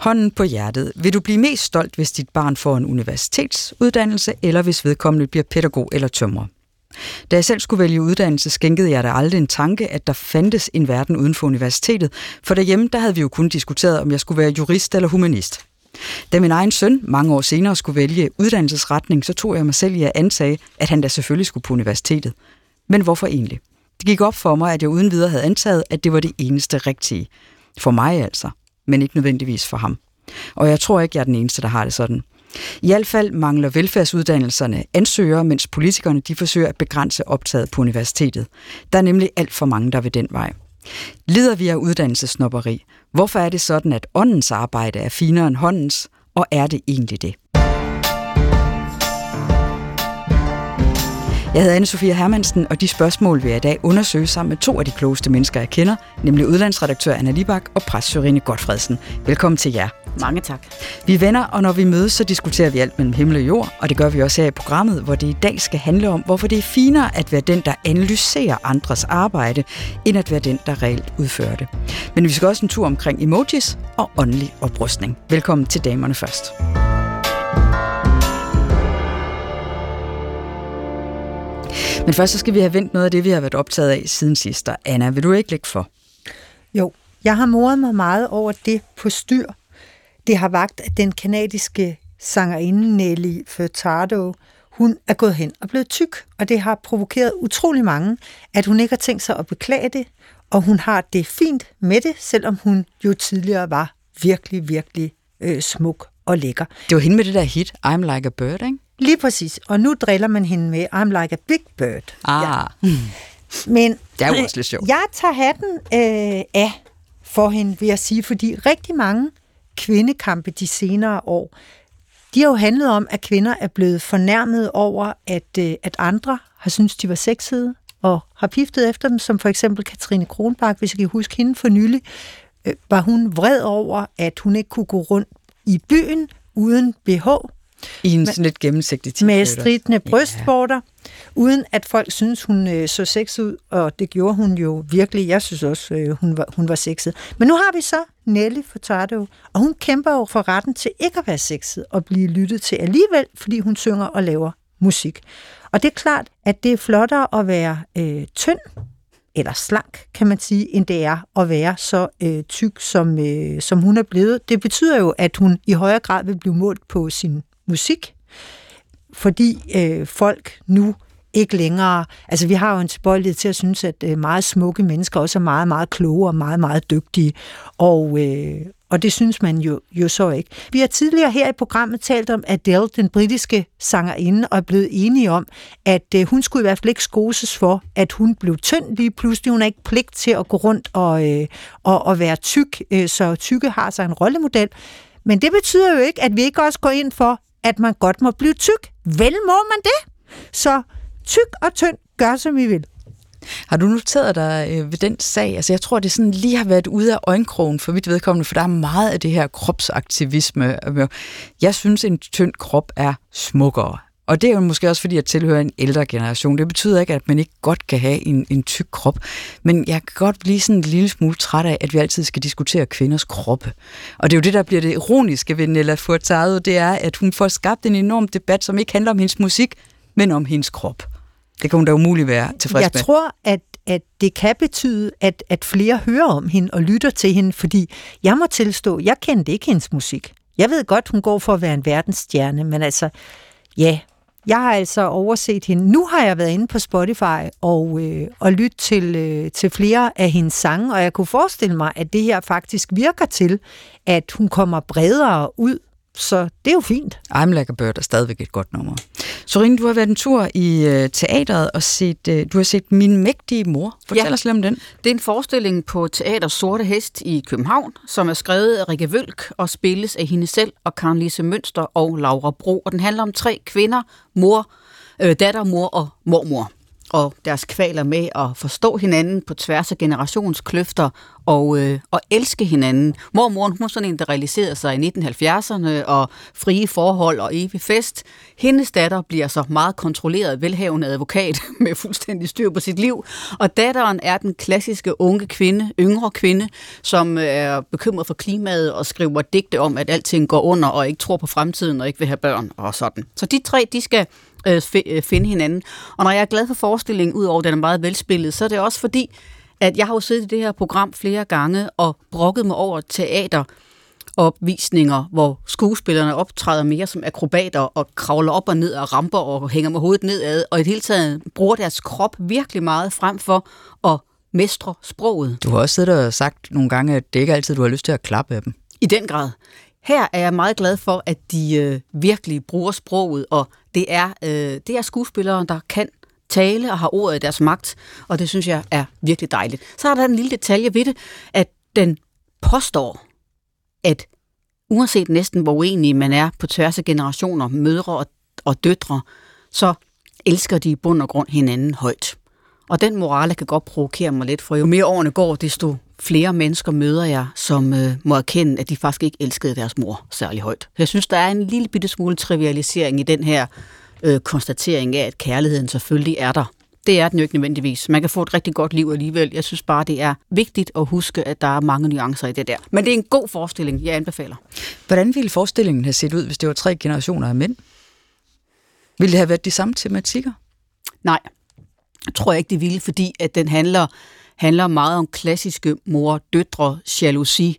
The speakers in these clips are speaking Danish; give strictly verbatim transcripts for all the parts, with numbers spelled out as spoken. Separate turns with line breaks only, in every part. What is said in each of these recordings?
Hånden på hjertet. Vil du blive mest stolt, hvis dit barn får en universitetsuddannelse, eller hvis vedkommende bliver pædagog eller tømrer? Da jeg selv skulle vælge uddannelse, skænkede jeg da aldrig en tanke, at der fandtes en verden uden for universitetet, for derhjemme der havde vi jo kun diskuteret, om jeg skulle være jurist eller humanist. Da min egen søn mange år senere skulle vælge uddannelsesretning, så tog jeg mig selv i at antage, at han da selvfølgelig skulle på universitetet. Men hvorfor egentlig? Det gik op for mig, at jeg uden videre havde antaget, at det var det eneste rigtige. For mig altså, men ikke nødvendigvis for ham. Og jeg tror ikke, jeg er den eneste, der har det sådan. I hvert fald mangler velfærdsuddannelserne ansøgere, mens politikerne de forsøger at begrænse optaget på universitetet. Der er nemlig alt for mange, der vil den vej. Lider vi af uddannelsesnobberi? Hvorfor er det sådan, at åndens arbejde er finere end håndens? Og er det egentlig det? Jeg hedder Anne-Sophie Hermansen, og de spørgsmål vil jeg i dag undersøge sammen med to af de klogeste mennesker, jeg kender, nemlig udlandsredaktør Anna Libak og præst Sørine Gotfredsen. Velkommen til jer.
Mange tak.
Vi er venner, og når vi mødes, så diskuterer vi alt mellem himmel og jord, og det gør vi også her i programmet, hvor det i dag skal handle om, hvorfor det er finere at være den, der analyserer andres arbejde, end at være den, der reelt udfører det. Men vi skal også en tur omkring emojis og åndelig oprustning. Velkommen til damerne først. Men først så skal vi have vendt noget af det, vi har været optaget af siden sidst. Anna, vil du ikke lægge for?
Jo, jeg har moret mig meget over det på styr. Det har vagt, at den kanadiske sangerinde Nelly Furtado, hun er gået hen og blevet tyk, og det har provokeret utrolig mange, at hun ikke har tænkt sig at beklage det, og hun har det fint med det, selvom hun jo tidligere var virkelig, virkelig øh, smuk og lækker.
Det var hende med det der hit, I'm Like a Bird, ikke?
Lige præcis, og nu driller man hende med I'm Like a Big Bird.
Ah.
Ja. Men
det er jo også lidt sjovt.
Jeg tager hatten øh, af for hende, vil jeg sige, fordi rigtig mange kvindekampe de senere år, de har jo handlet om, at kvinder er blevet fornærmet over, at, øh, at andre har syntes, de var sexede, og har piftet efter dem, som for eksempel Katrine Kronbach, hvis jeg kan huske hende for nylig, øh, var hun vred over, at hun ikke kunne gå rundt i byen uden B H.
I en sådan lidt gennemsigtig t-shirt.
Med stridende brystvorter, ja. Uden at folk synes hun øh, så sexet ud, og det gjorde hun jo virkelig. Jeg synes også, øh, hun, var, hun var sexet. Men nu har vi så Nelly Furtado, og hun kæmper jo for retten til ikke at være sexet og blive lyttet til alligevel, fordi hun synger og laver musik. Og det er klart, at det er flottere at være øh, tynd, eller slank, kan man sige, end det er at være så øh, tyk, som, øh, som hun er blevet. Det betyder jo, at hun i højere grad vil blive målt på sin musik, fordi øh, folk nu ikke længere, altså vi har jo en tilbøjelighed til at synes, at øh, meget smukke mennesker også er meget, meget kloge og meget, meget dygtige, og, øh, og det synes man jo, jo så ikke. Vi har tidligere her i programmet talt om Adele, den britiske sangerinde, og er blevet enige om, at øh, hun skulle i hvert fald ikke skoses for, at hun blev tynd lige pludselig. Hun har ikke pligt til at gå rundt og, øh, og, og være tyk, øh, så tykke har sig en rollemodel. Men det betyder jo ikke, at vi ikke også går ind for, at man godt må blive tyk. Vel må man det? Så tyk og tynd, gør som vi vil.
Har du noteret dig øh, ved den sag? Altså jeg tror, det sådan lige har været ude af øjenkrogen for mit vedkommende, for der er meget af det her kropsaktivisme. Jeg synes, en tynd krop er smukkere. Og det er jo måske også, fordi jeg tilhører en ældre generation. Det betyder ikke, at man ikke godt kan have en, en tyk krop. Men jeg kan godt blive sådan en lille smule træt af, at vi altid skal diskutere kvinders kroppe. Og det er jo det, der bliver det ironiske ved Nelly Furtado, det er, at hun får skabt en enorm debat, som ikke handler om hendes musik, men om hendes krop. Det kan hun da umuligt være tilfreds
jeg
med.
Jeg tror, at, at det kan betyde, at, at flere hører om hende og lytter til hende, fordi jeg må tilstå, jeg kendte ikke hendes musik. Jeg ved godt, hun går for at være en verdensstjerne, men altså, ja, jeg har altså overset hende. Nu har jeg været inde på Spotify og, øh, og lyttet til, øh, til flere af hendes sange, og jeg kunne forestille mig, at det her faktisk virker til, at hun kommer bredere ud. Så det er jo fint.
I'm Like a Bird er stadigvæk et godt nummer. Sørine, du har været en tur i øh, teatret og set, øh, du har set Min mægtige mor. Fortæl ja. os lidt om den.
Det er en forestilling på Teater Sorte Hest i København, som er skrevet af Rikke Wølk og spilles af hende selv og Karen Lise Mønster og Laura Bro. Og den handler om tre kvinder, mor, øh, datter, mor og mormor. og deres kvaler med at forstå hinanden på tværs af generationskløfter og, øh, og elske hinanden. Mormoren, hun var sådan en, der realiserede sig i nitten halvfjerdserne, og frie forhold og evig fest. Hendes datter bliver så meget kontrolleret, velhavende advokat med fuldstændig styr på sit liv, og datteren er den klassiske unge kvinde, yngre kvinde, som er bekymret for klimaet og skriver digte om, at alting går under og ikke tror på fremtiden og ikke vil have børn og sådan. Så de tre, de skal øh, finde hinanden. Og når jeg er glad for forestillingen, udover at den er meget velspillet, så er det også fordi, at jeg har jo siddet i det her program flere gange og brokket mig over teateropvisninger, hvor skuespillerne optræder mere som akrobater og kravler op og ned og ramper og hænger med hovedet nedad, og i det hele taget bruger deres krop virkelig meget frem for at mestre sproget.
Du har også siddet og sagt nogle gange, at det ikke altid, du har lyst til at klappe af dem.
I den grad. Her er jeg meget glad for, at de øh, virkelig bruger sproget, og det er, øh, det er skuespillere, der kan tale og har ordet i deres magt, og det synes jeg er virkelig dejligt. Så er der en lille detalje ved det, at den påstår, at uanset næsten hvor uenige man er på tværs af generationer, mødre og, og døtre, så elsker de i bund og grund hinanden højt. Og den morale kan godt provokere mig lidt, for jo mere årene går, desto flere mennesker møder jeg, som øh, må erkende, at de faktisk ikke elskede deres mor særlig højt. Jeg synes, der er en lille bitte smule trivialisering i den her øh, konstatering af, at kærligheden selvfølgelig er der. Det er den jo ikke nødvendigvis. Man kan få et rigtig godt liv alligevel. Jeg synes bare, det er vigtigt at huske, at der er mange nuancer i det der. Men det er en god forestilling, jeg anbefaler.
Hvordan ville forestillingen have set ud, hvis det var tre generationer af mænd? Ville det have været de samme tematikker?
Nej, tror jeg ikke, det ville, fordi at den handler, handler meget om klassiske mor-døtre, jalousi,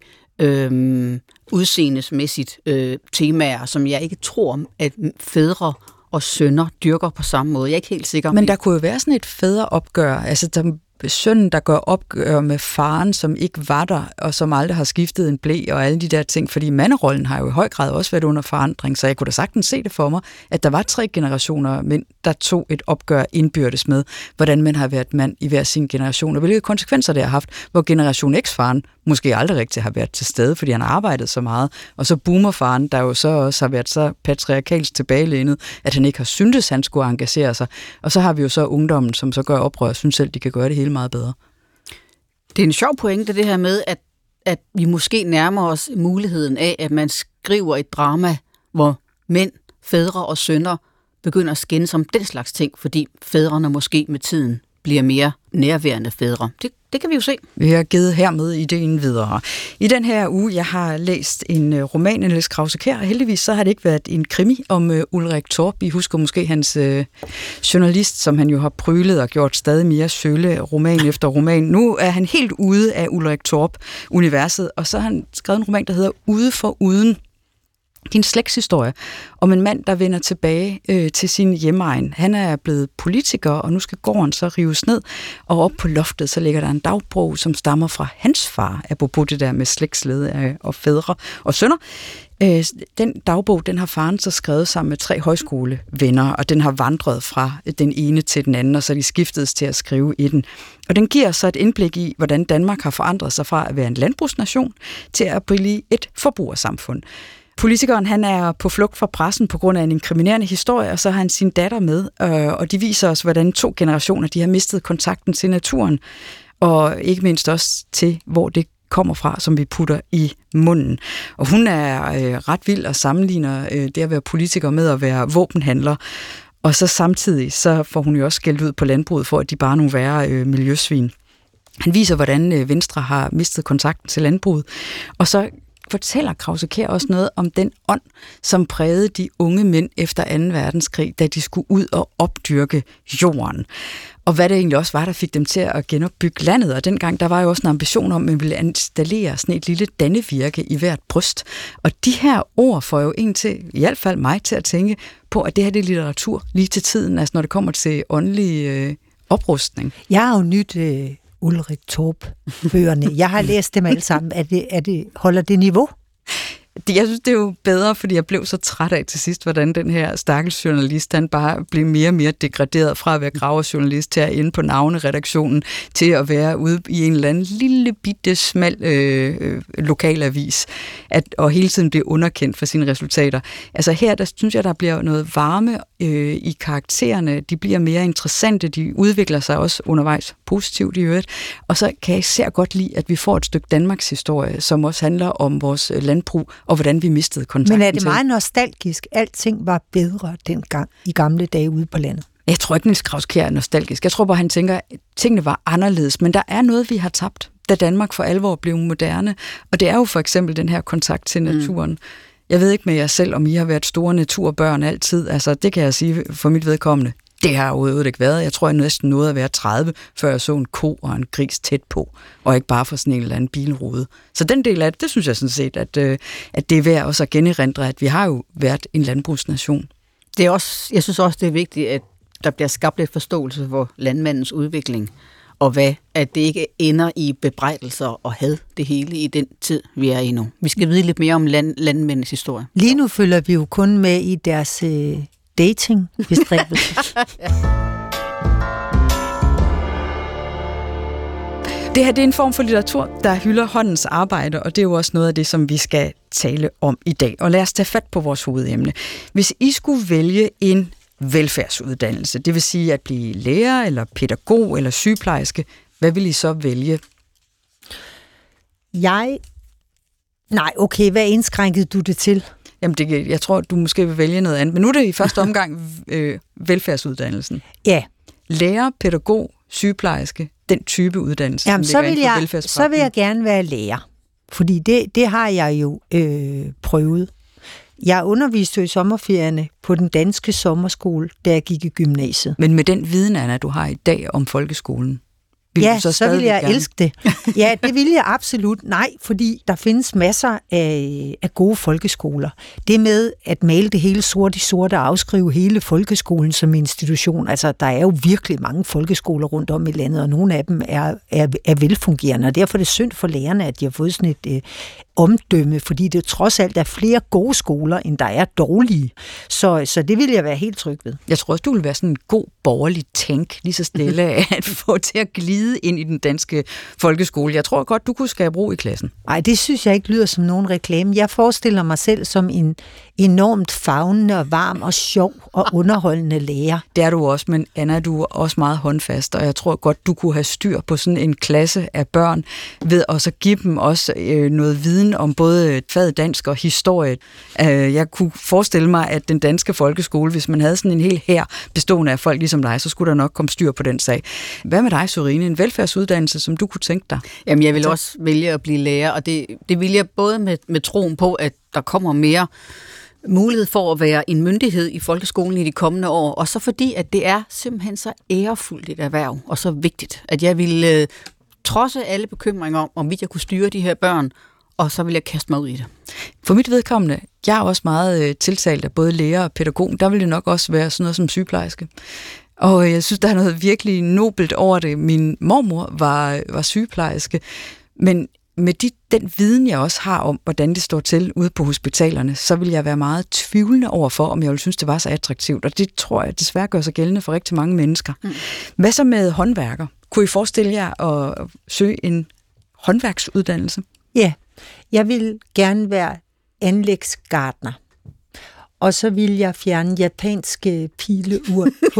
øhm, udseendesmæssigt øh, temaer, som jeg ikke tror, at fædre og sønner dyrker på samme måde. Jeg er ikke helt sikker.
Men der kunne jo være sådan et fædreopgør, altså der, sønnen, der gør opgør med faren, som ikke var der, og som aldrig har skiftet en ble og alle de der ting, fordi manderollen har jo i høj grad også været under forandring, så jeg kunne da sagtens se det for mig, at der var tre generationer mænd, der tog et opgør indbyrdes med, hvordan man har været mand i hver sin generation, og hvilke konsekvenser det har haft, hvor generation X-faren måske aldrig rigtig har været til stede, fordi han har arbejdet så meget, og så boomerfaren, der jo så også har været så patriarkalsk tilbagelænet, at han ikke har syntes, han skulle engagere sig, og så har vi jo så ungdommen, som så gør oprør og synes selv, de kan gøre det hele meget bedre.
Det er en sjov pointe, det her med, at, at vi måske nærmer os muligheden af, at man skriver et drama, hvor mænd, fædre og sønner begynder at skændes om den slags ting, fordi fædrene måske med tiden bliver mere nærværende fædre. Det, det kan vi jo se.
Vi har givet hermed ideen videre. I den her uge, jeg har læst en roman af Niels Krause-Kjær, og heldigvis så har det ikke været en krimi om uh, Ulrik Torp. I husker måske hans uh, journalist, som han jo har prylet og gjort stadig mere sølle roman efter roman. Nu er han helt ude af Ulrik Torp-universet, og så har han skrevet en roman, der hedder Ude for uden. Din slægtshistorie om en mand, der vender tilbage øh, til sin hjemegn. Han er blevet politiker, og nu skal gården så rives ned, og op på loftet, så ligger der en dagbog, som stammer fra hans far, apropos det der med slægtsled øh, og fædre og sønner. Øh, den dagbog, den har faren så skrevet sammen med tre højskolevenner, og den har vandret fra den ene til den anden, og så er de skiftedes til at skrive i den. Og den giver så et indblik i, hvordan Danmark har forandret sig fra at være en landbrugsnation til at blive et forbrugersamfund. Politikeren, han er på flugt fra pressen på grund af en inkriminerende historie, og så har han sin datter med, og de viser os, hvordan to generationer de har mistet kontakten til naturen, og ikke mindst også til, hvor det kommer fra, som vi putter i munden. Og hun er øh, ret vild og sammenligner øh, det at være politiker med at være våbenhandler, og så samtidig så får hun jo også skældt ud på landbruget for, at de bare er nogle værre øh, miljøsvin. Han viser, hvordan øh, Venstre har mistet kontakten til landbruget, og så fortæller Krause-Kjær også noget om den ånd, som prægede de unge mænd efter anden verdenskrig, da de skulle ud og opdyrke jorden. Og hvad det egentlig også var, der fik dem til at genopbygge landet. Og dengang, der var jo også en ambition om, at man ville installere sådan et lille dannevirke i hvert bryst. Og de her ord får jo en til, i hvert fald mig, til at tænke på, at det her det er litteratur lige til tiden, altså når det kommer til åndelig øh, oprustning.
Jeg har jo nyt øh, Ulrik Torp-bøgerne. Jeg har læst dem alle sammen. Er det, er det, holder det niveau?
Jeg synes, det er jo bedre, fordi jeg blev så træt af til sidst, hvordan den her stakkels journalist, han bare blev mere og mere degraderet fra at være graverjournalist til at inde på navneredaktionen, til at være ude i en eller anden lille bitte smal øh, lokalavis, at, og hele tiden blive underkendt for sine resultater. Altså her, der synes jeg, der bliver noget varme øh, i karaktererne, de bliver mere interessante, de udvikler sig også undervejs positivt i øvrigt, og så kan jeg især godt lide, at vi får et stykke Danmarks historie, som også handler om vores landbrug, og hvordan vi mistede kontakten.
Men er det meget nostalgisk? Alting var bedre dengang i gamle dage ude på landet.
Jeg tror ikke, Niels Krauskjær er nostalgisk. Jeg tror bare, han tænker, at tingene var anderledes, men der er noget, vi har tabt, da Danmark for alvor blev moderne, og det er jo for eksempel den her kontakt til naturen. Mm. Jeg ved ikke med jer selv, om I har været store naturbørn altid. Altså, det kan jeg sige for mit vedkommende. Det har jeg overhovedet ikke været. Jeg tror, jeg næsten nåede at være tredive, før jeg så en ko og en gris tæt på, og ikke bare for sådan en eller anden bilrude. Så den del af det, det synes jeg sådan set, at, at det er værd også at generindre, at vi har jo været en landbrugsnation.
Det er også, jeg synes også, det er vigtigt, at der bliver skabt lidt forståelse for landmandens udvikling, og hvad, at det ikke ender i bebrejdelser og had det hele i den tid, vi er i nu. Vi skal vide lidt mere om land, landmændenes historie.
Lige nu følger vi jo kun med i deres øh, dating-bestræbelse.
Det her det er en form for litteratur, der hylder håndens arbejde, og det er jo også noget af det, som vi skal tale om i dag. Og lad os tage fat på vores hovedemne. Hvis I skulle vælge en velfærdsuddannelse, det vil sige at blive lærer, eller pædagog, eller sygeplejerske, hvad vil I så vælge?
Jeg... Nej, okay, hvad indskrænkede du det til?
Jamen, det, jeg tror, du måske vil vælge noget andet, men nu er det i første omgang øh, velfærdsuddannelsen.
Ja.
Lærer, pædagog, sygeplejerske, den type uddannelse,
Jamen,
som
så
ligger
vil
inden for
jeg,
velfærdspakken.
så vil jeg gerne være lærer, fordi det, det har jeg jo øh, prøvet. Jeg underviste jo i sommerferierne på den danske sommerskole, da jeg gik i gymnasiet.
Men med den viden, Anna, du har i dag om folkeskolen, vil
ja,
du så,
så vil jeg
gerne?
elske det. Ja, det vil jeg absolut. Nej, fordi der findes masser af, af gode folkeskoler. Det med at male det hele sort i sort og afskrive hele folkeskolen som institution, altså der er jo virkelig mange folkeskoler rundt om i landet, og nogle af dem er, er, er velfungerende, og derfor er det synd for lærerne, at de har fået sådan et øh, omdømme, fordi det trods alt er flere gode skoler, end der er dårlige. Så, så det vil jeg være helt tryg ved.
Jeg tror også, du vil være sådan en god borgerlig tænk, lige så stille at få til at glide ind i den danske folkeskole. Jeg tror godt, du kunne skabe ro i klassen.
Nej, det synes jeg ikke lyder som nogen reklame. Jeg forestiller mig selv som en enormt favnende og varm og sjov og underholdende lærer.
Det er du også, men Anna, du er også meget håndfast, og jeg tror godt, du kunne have styr på sådan en klasse af børn ved at så give dem også øh, noget viden om både faget dansk og historie. Øh, jeg kunne forestille mig, at den danske folkeskole, hvis man havde sådan en hel hær bestående af folk ligesom dig, så skulle der nok komme styr på den sag. Hvad med dig, Sørine? En velfærdsuddannelse, som du kunne tænke dig?
Jamen, jeg vil altså også vælge at blive lærer, og det, det vil jeg både med, med troen på, at der kommer mere mulighed for at være en myndighed i folkeskolen i de kommende år, og så fordi, at det er simpelthen så ærefuldt et erhverv, og så vigtigt, at jeg ville øh, trodse alle bekymringer om, om vi jeg kunne styre de her børn, og så vil jeg kaste mig ud i det.
For mit vedkommende, jeg er også meget øh, tiltalt af både lærer og pædagog, der vil det nok også være sådan noget som sygeplejerske. Og jeg synes, der er noget virkelig nobelt over det. Min mormor var, var sygeplejerske, men med de, den viden, jeg også har om, hvordan det står til ude på hospitalerne, så vil jeg være meget tvivlende overfor, om jeg ville synes, det var så attraktivt. Og det tror jeg desværre gør sig gældende for rigtig mange mennesker. Mm. Hvad så med håndværker? Kunne I forestille jer at søge en håndværksuddannelse?
Ja, jeg vil gerne være anlægsgartner. Og så vil jeg fjerne japanske pileur på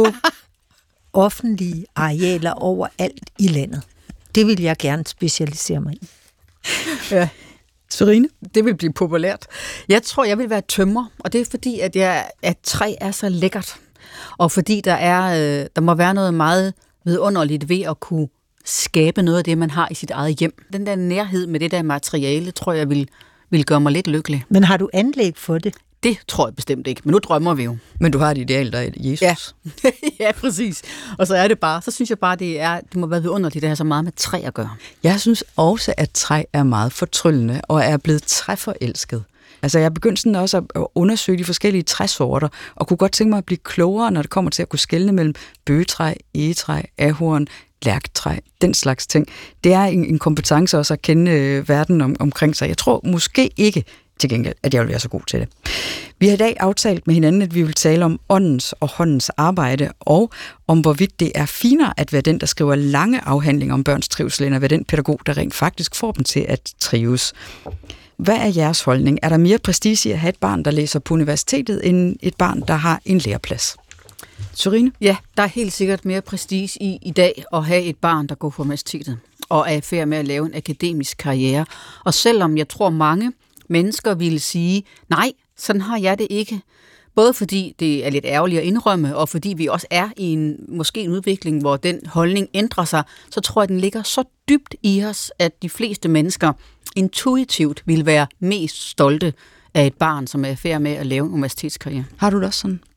offentlige arealer overalt i landet. Det vil jeg gerne specialisere mig i.
Ja.
Sørine?
Det vil blive populært. Jeg tror, jeg vil være tømrer, og det er fordi, at, jeg, at træ er så lækkert. Og fordi der, er, der må være noget meget vidunderligt ved at kunne skabe noget af det, man har i sit eget hjem. Den der nærhed med det der materiale, tror jeg vil, vil gøre mig lidt lykkelig.
Men har du anlæg for det?
Det tror jeg bestemt ikke, men nu drømmer vi jo.
Men du har et ideal, der er Jesus.
Ja. Ja, præcis. Og så er det bare, så synes jeg bare, det, er, det må være vidunderligt, det har så meget med træ at gøre.
Jeg synes også, at træ er meget fortryllende, og er blevet træforelsket. Altså, jeg er begyndt sådan også at undersøge de forskellige træsorter, og kunne godt tænke mig at blive klogere, når det kommer til at kunne skelne mellem bøgetræ, egetræ, ahorn, lærketræ, den slags ting. Det er en, en kompetence også at kende øh, verden om, omkring sig. Jeg tror måske ikke til gengæld, at jeg vil være så god til det. Vi har i dag aftalt med hinanden, at vi vil tale om åndens og håndens arbejde, og om hvorvidt det er finere at være den, der skriver lange afhandlinger om børns trivsel, end at være den pædagog, der rent faktisk får dem til at trives. Hvad er jeres holdning? Er der mere prestige i at have et barn, der læser på universitetet, end et barn, der har en læreplads? Sørine?
Ja, der er helt sikkert mere prestige i i dag at have et barn, der går på universitetet og er i færd med at lave en akademisk karriere. Og selvom jeg tror, mange mennesker ville sige, nej, sådan har jeg det ikke. Både fordi det er lidt ærgerligt at indrømme, og fordi vi også er i en, måske en udvikling, hvor den holdning ændrer sig, så tror jeg, den ligger så dybt i os, at de fleste mennesker intuitivt vil være mest stolte af et barn, som er i færd med at lave en universitetskarriere.
Har du det også sådan?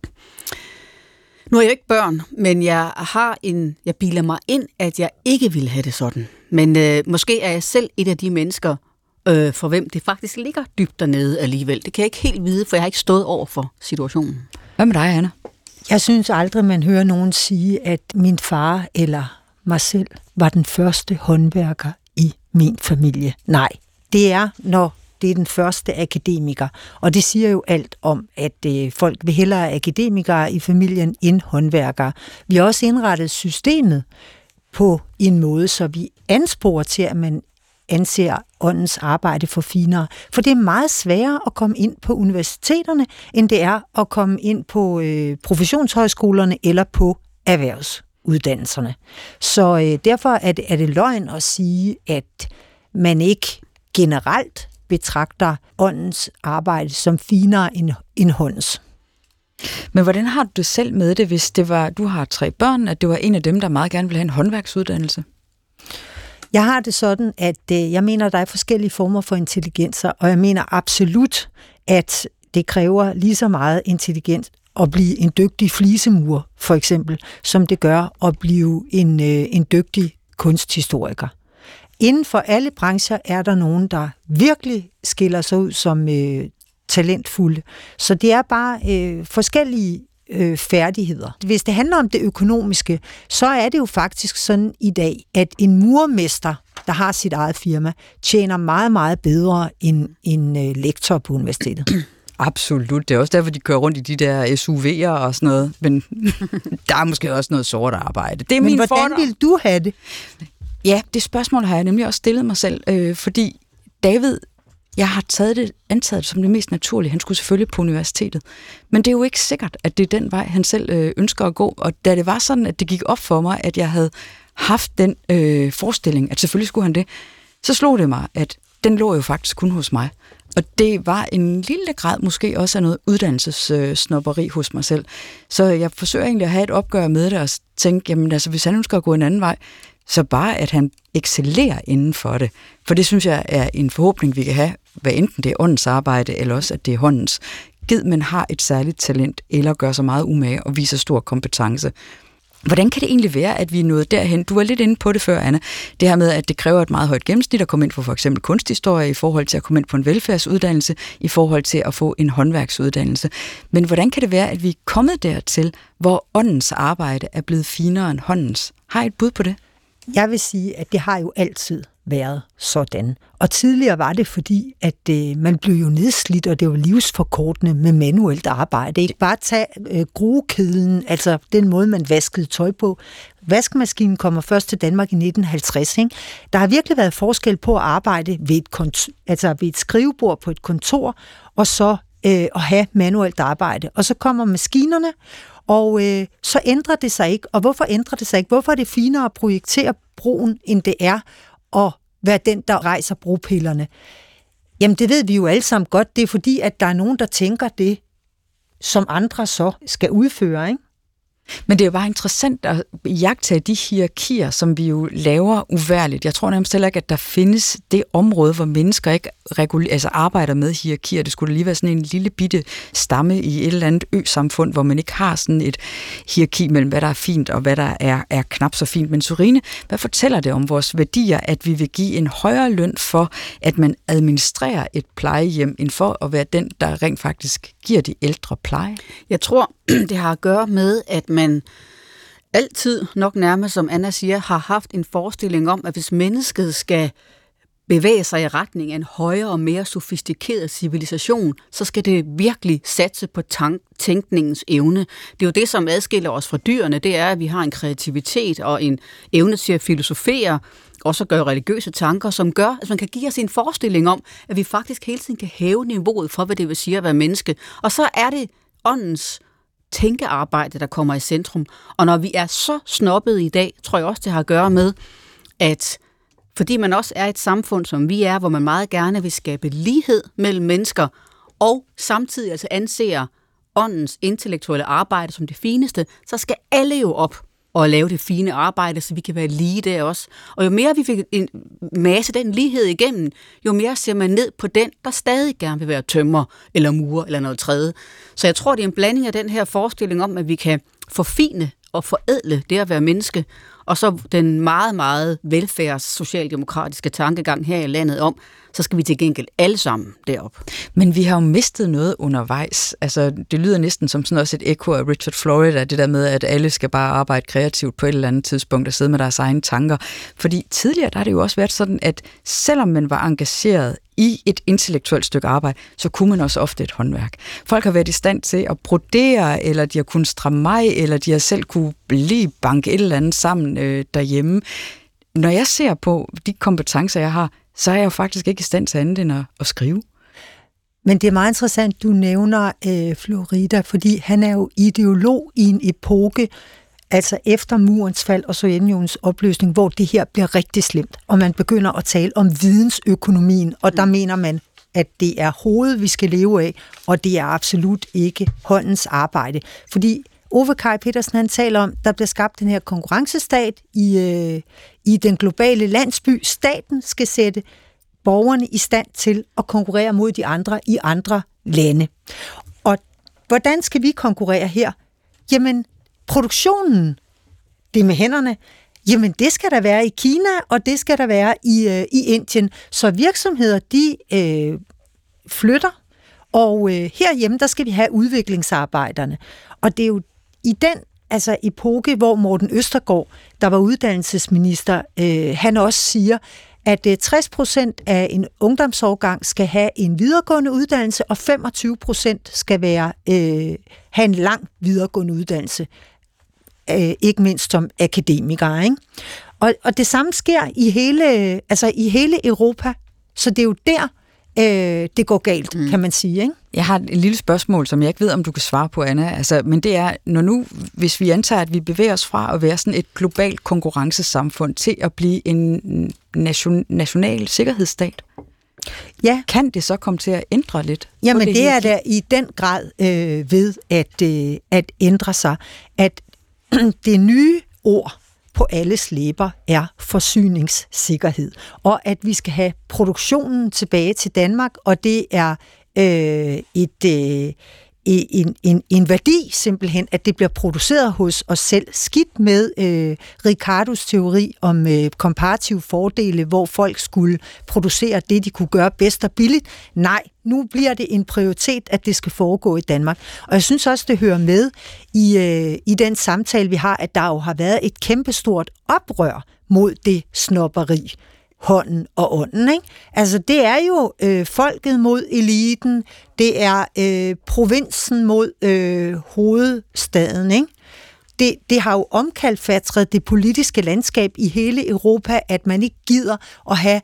Nu er jeg ikke børn, men jeg har en, jeg bilder mig ind, at jeg ikke vil have det sådan. Men øh, måske er jeg selv et af de mennesker, øh, for hvem det faktisk ligger dybt dernede alligevel. Det kan jeg ikke helt vide, for jeg har ikke stået over for situationen.
Hvad med dig, Anna?
Jeg synes aldrig, man hører nogen sige, at min far eller mig selv var den første håndværker i min familie. Nej, det er, når det er den første akademiker. Og det siger jo alt om, at øh, folk vil hellere akademikere i familien end håndværkere. Vi har også indrettet systemet på en måde, så vi ansporer til, at man anser åndens arbejde for finere. For det er meget sværere at komme ind på universiteterne, end det er at komme ind på øh, professionshøjskolerne eller på erhvervsuddannelserne. Så øh, derfor er det, er det løgn at sige, at man ikke generelt betragter åndens arbejde som finere end, end håndens.
Men hvordan har du det selv med det, hvis det var, du har tre børn, at det var en af dem, der meget gerne ville have en håndværksuddannelse?
Jeg har det sådan, at øh, jeg mener, at der er forskellige former for intelligenser, og jeg mener absolut, at det kræver lige så meget intelligens at blive en dygtig flisemurer, for eksempel, som det gør at blive en, øh, en dygtig kunsthistoriker. Inden for alle brancher er der nogen, der virkelig skiller sig ud som øh, talentfulde. Så det er bare øh, forskellige øh, færdigheder. Hvis det handler om det økonomiske, så er det jo faktisk sådan i dag, at en murermester, der har sit eget firma, tjener meget, meget bedre end en øh, lektor på universitetet.
Absolut. Det er også derfor, de kører rundt i de der S U V'er og sådan noget. Men der er måske også noget sort arbejde. Det er
Men
min
hvordan
fordom.
vil du have det?
Ja, det spørgsmål har jeg nemlig også stillet mig selv, øh, fordi David, jeg har taget det, antaget det som det mest naturlige. Han skulle selvfølgelig på universitetet. Men det er jo ikke sikkert, at det er den vej, han selv øh, ønsker at gå. Og da det var sådan, at det gik op for mig, at jeg havde haft den øh, forestilling, at selvfølgelig skulle han det, så slog det mig, at den lå jo faktisk kun hos mig. Og det var en lille grad måske også af noget uddannelsessnobberi øh, hos mig selv. Så jeg forsøger egentlig at have et opgør med det og tænke, jamen altså, hvis han ønsker at gå en anden vej, så bare at han excellerer inden for det. For det synes jeg er en forhåbning, vi kan have, hvad enten det er åndens arbejde, eller også at det er håndens. Gid man har et særligt talent, eller gør sig meget umage og viser stor kompetence. Hvordan kan det egentlig være, at vi er nået derhen? Du var lidt inde på det før, Anna. Det her med, at det kræver et meget højt gennemsnit at komme ind på for eksempel kunsthistorie, i forhold til at komme ind på en velfærdsuddannelse, i forhold til at få en håndværksuddannelse. Men hvordan kan det være, at vi er kommet dertil, hvor åndens arbejde er blevet finere end håndens? Har I et bud på det?
Jeg vil sige, at det har jo altid været sådan. Og tidligere var det fordi, at øh, man blev jo nedslidt, og det var livsforkortende med manuelt arbejde. Ikke bare tage øh, gruekedlen, altså den måde, man vaskede tøj på. Vaskemaskinen kommer først til Danmark i nitten halvtreds. Ikke? Der har virkelig været forskel på at arbejde ved et, kont- altså ved et skrivebord på et kontor, og så øh, at have manuelt arbejde. Og så kommer maskinerne, og øh, så ændrer det sig ikke. Og hvorfor ændrer det sig ikke? Hvorfor er det finere at projektere broen, end det er at være den, der rejser bropillerne? Jamen, det ved vi jo alle sammen godt. Det er fordi, at der er nogen, der tænker det, som andre så skal udføre, ikke?
Men det er jo bare interessant at iagttage de hierarkier, som vi jo laver uværligt. Jeg tror nærmest heller ikke, at der findes det område, hvor mennesker ikke reguler, altså arbejder med hierarkier. Det skulle lige være sådan en lille bitte stamme i et eller andet ø-samfund, hvor man ikke har sådan et hierarki mellem, hvad der er fint og hvad der er, er knap så fint. Men Sørine, hvad fortæller det om vores værdier, at vi vil give en højere løn for, at man administrerer et plejehjem, end for at være den, der rent faktisk giver de ældre pleje?
Jeg tror, det har at gøre med, at man altid, nok nærmest som Anna siger, har haft en forestilling om, at hvis mennesket skal bevæge sig i retning af en højere og mere sofistikeret civilisation, så skal det virkelig satse på tank- tænkningens evne. Det er jo det, som adskiller os fra dyrene, det er, at vi har en kreativitet og en evne til at filosofere, også at gøre religiøse tanker, som gør, at man kan give os en forestilling om, at vi faktisk hele tiden kan hæve niveauet for, hvad det vil sige at være menneske. Og så er det åndens tænkearbejde, der kommer i centrum. Og når vi er så snobbede i dag, tror jeg også, det har at gøre med, at fordi man også er et samfund, som vi er, hvor man meget gerne vil skabe lighed mellem mennesker, og samtidig altså anser åndens intellektuelle arbejde som det fineste, så skal alle jo op og lave det fine arbejde, så vi kan være lige der også. Og jo mere vi fik en masse den lighed igennem, jo mere ser man ned på den, der stadig gerne vil være tømrer eller murer eller noget tredje. Så jeg tror, det er en blanding af den her forestilling om, at vi kan forfine og forædle det at være menneske, og så den meget, meget velfærds socialdemokratiske tankegang her i landet om, så skal vi til gengæld alle sammen derop.
Men vi har jo mistet noget undervejs. Altså, det lyder næsten som sådan også et ekko af Richard Florida, det der med, at alle skal bare arbejde kreativt på et eller andet tidspunkt og sidde med deres egne tanker. Fordi tidligere, der har det jo også været sådan, at selvom man var engageret i et intellektuelt stykke arbejde, så kunne man også ofte et håndværk. Folk har været i stand til at brodere, eller de har kunnet stramme mig, eller de har selv kunne blive banke et eller andet sammen øh, derhjemme. Når jeg ser på de kompetencer, jeg har, så er jeg jo faktisk ikke i stand til andet end at, at skrive.
Men det er meget interessant, du nævner øh, Florida, fordi han er jo ideolog i en epoke, altså efter murens fald og Sovjetunionens opløsning, hvor det her bliver rigtig slemt, og man begynder at tale om vidensøkonomien, og der mm. mener man, at det er hovedet, vi skal leve af, og det er absolut ikke håndens arbejde. Fordi Ove Kaj Petersen, han taler om, der bliver skabt den her konkurrencestat i, øh, i den globale landsby. Staten skal sætte borgerne i stand til at konkurrere mod de andre i andre lande. Og hvordan skal vi konkurrere her? Jamen, produktionen, det med hænderne, jamen det skal der være i Kina, og det skal der være i, øh, i Indien. Så virksomheder, de øh, flytter, og øh, herhjemme, der skal vi have udviklingsarbejderne. Og det er jo i den altså epoke, hvor Morten Østergaard, der var uddannelsesminister, øh, han også siger, at øh, tres procent af en ungdomsårgang skal have en videregående uddannelse, og femogtyve procent skal være, øh, have en lang videregående uddannelse, øh, ikke mindst som akademikere. Ikke? Og, og det samme sker i hele, altså i hele Europa, så det er jo der, øh, det går galt, mm. kan man sige, ikke?
Jeg har et lille spørgsmål, som jeg ikke ved, om du kan svare på, Anna. Altså, men det er, når nu, hvis vi antager, at vi bevæger os fra at være sådan et globalt konkurrencesamfund til at blive en nation, national sikkerhedsstat,
ja.
Kan det så komme til at ændre lidt?
Jamen det,
det
er der i den grad øh, ved at, øh, at ændre sig. At det nye ord på alles læber er forsyningssikkerhed, og at vi skal have produktionen tilbage til Danmark, og det er øh, et, øh, en, en, en værdi simpelthen, at det bliver produceret hos os selv. Skidt med øh, Ricardos teori om øh, komparative fordele, hvor folk skulle producere det, de kunne gøre bedst og billigt. Nej, nu bliver det en prioritet, at det skal foregå i Danmark. Og jeg synes også, det hører med i, øh, i den samtale, vi har, at der jo har været et kæmpestort oprør mod det snobberi. Hånden og ånden, ikke? Altså, det er jo øh, folket mod eliten, det er øh, provinsen mod øh, hovedstaden, ikke? Det, det har jo omkalfatret det politiske landskab i hele Europa, at man ikke gider at have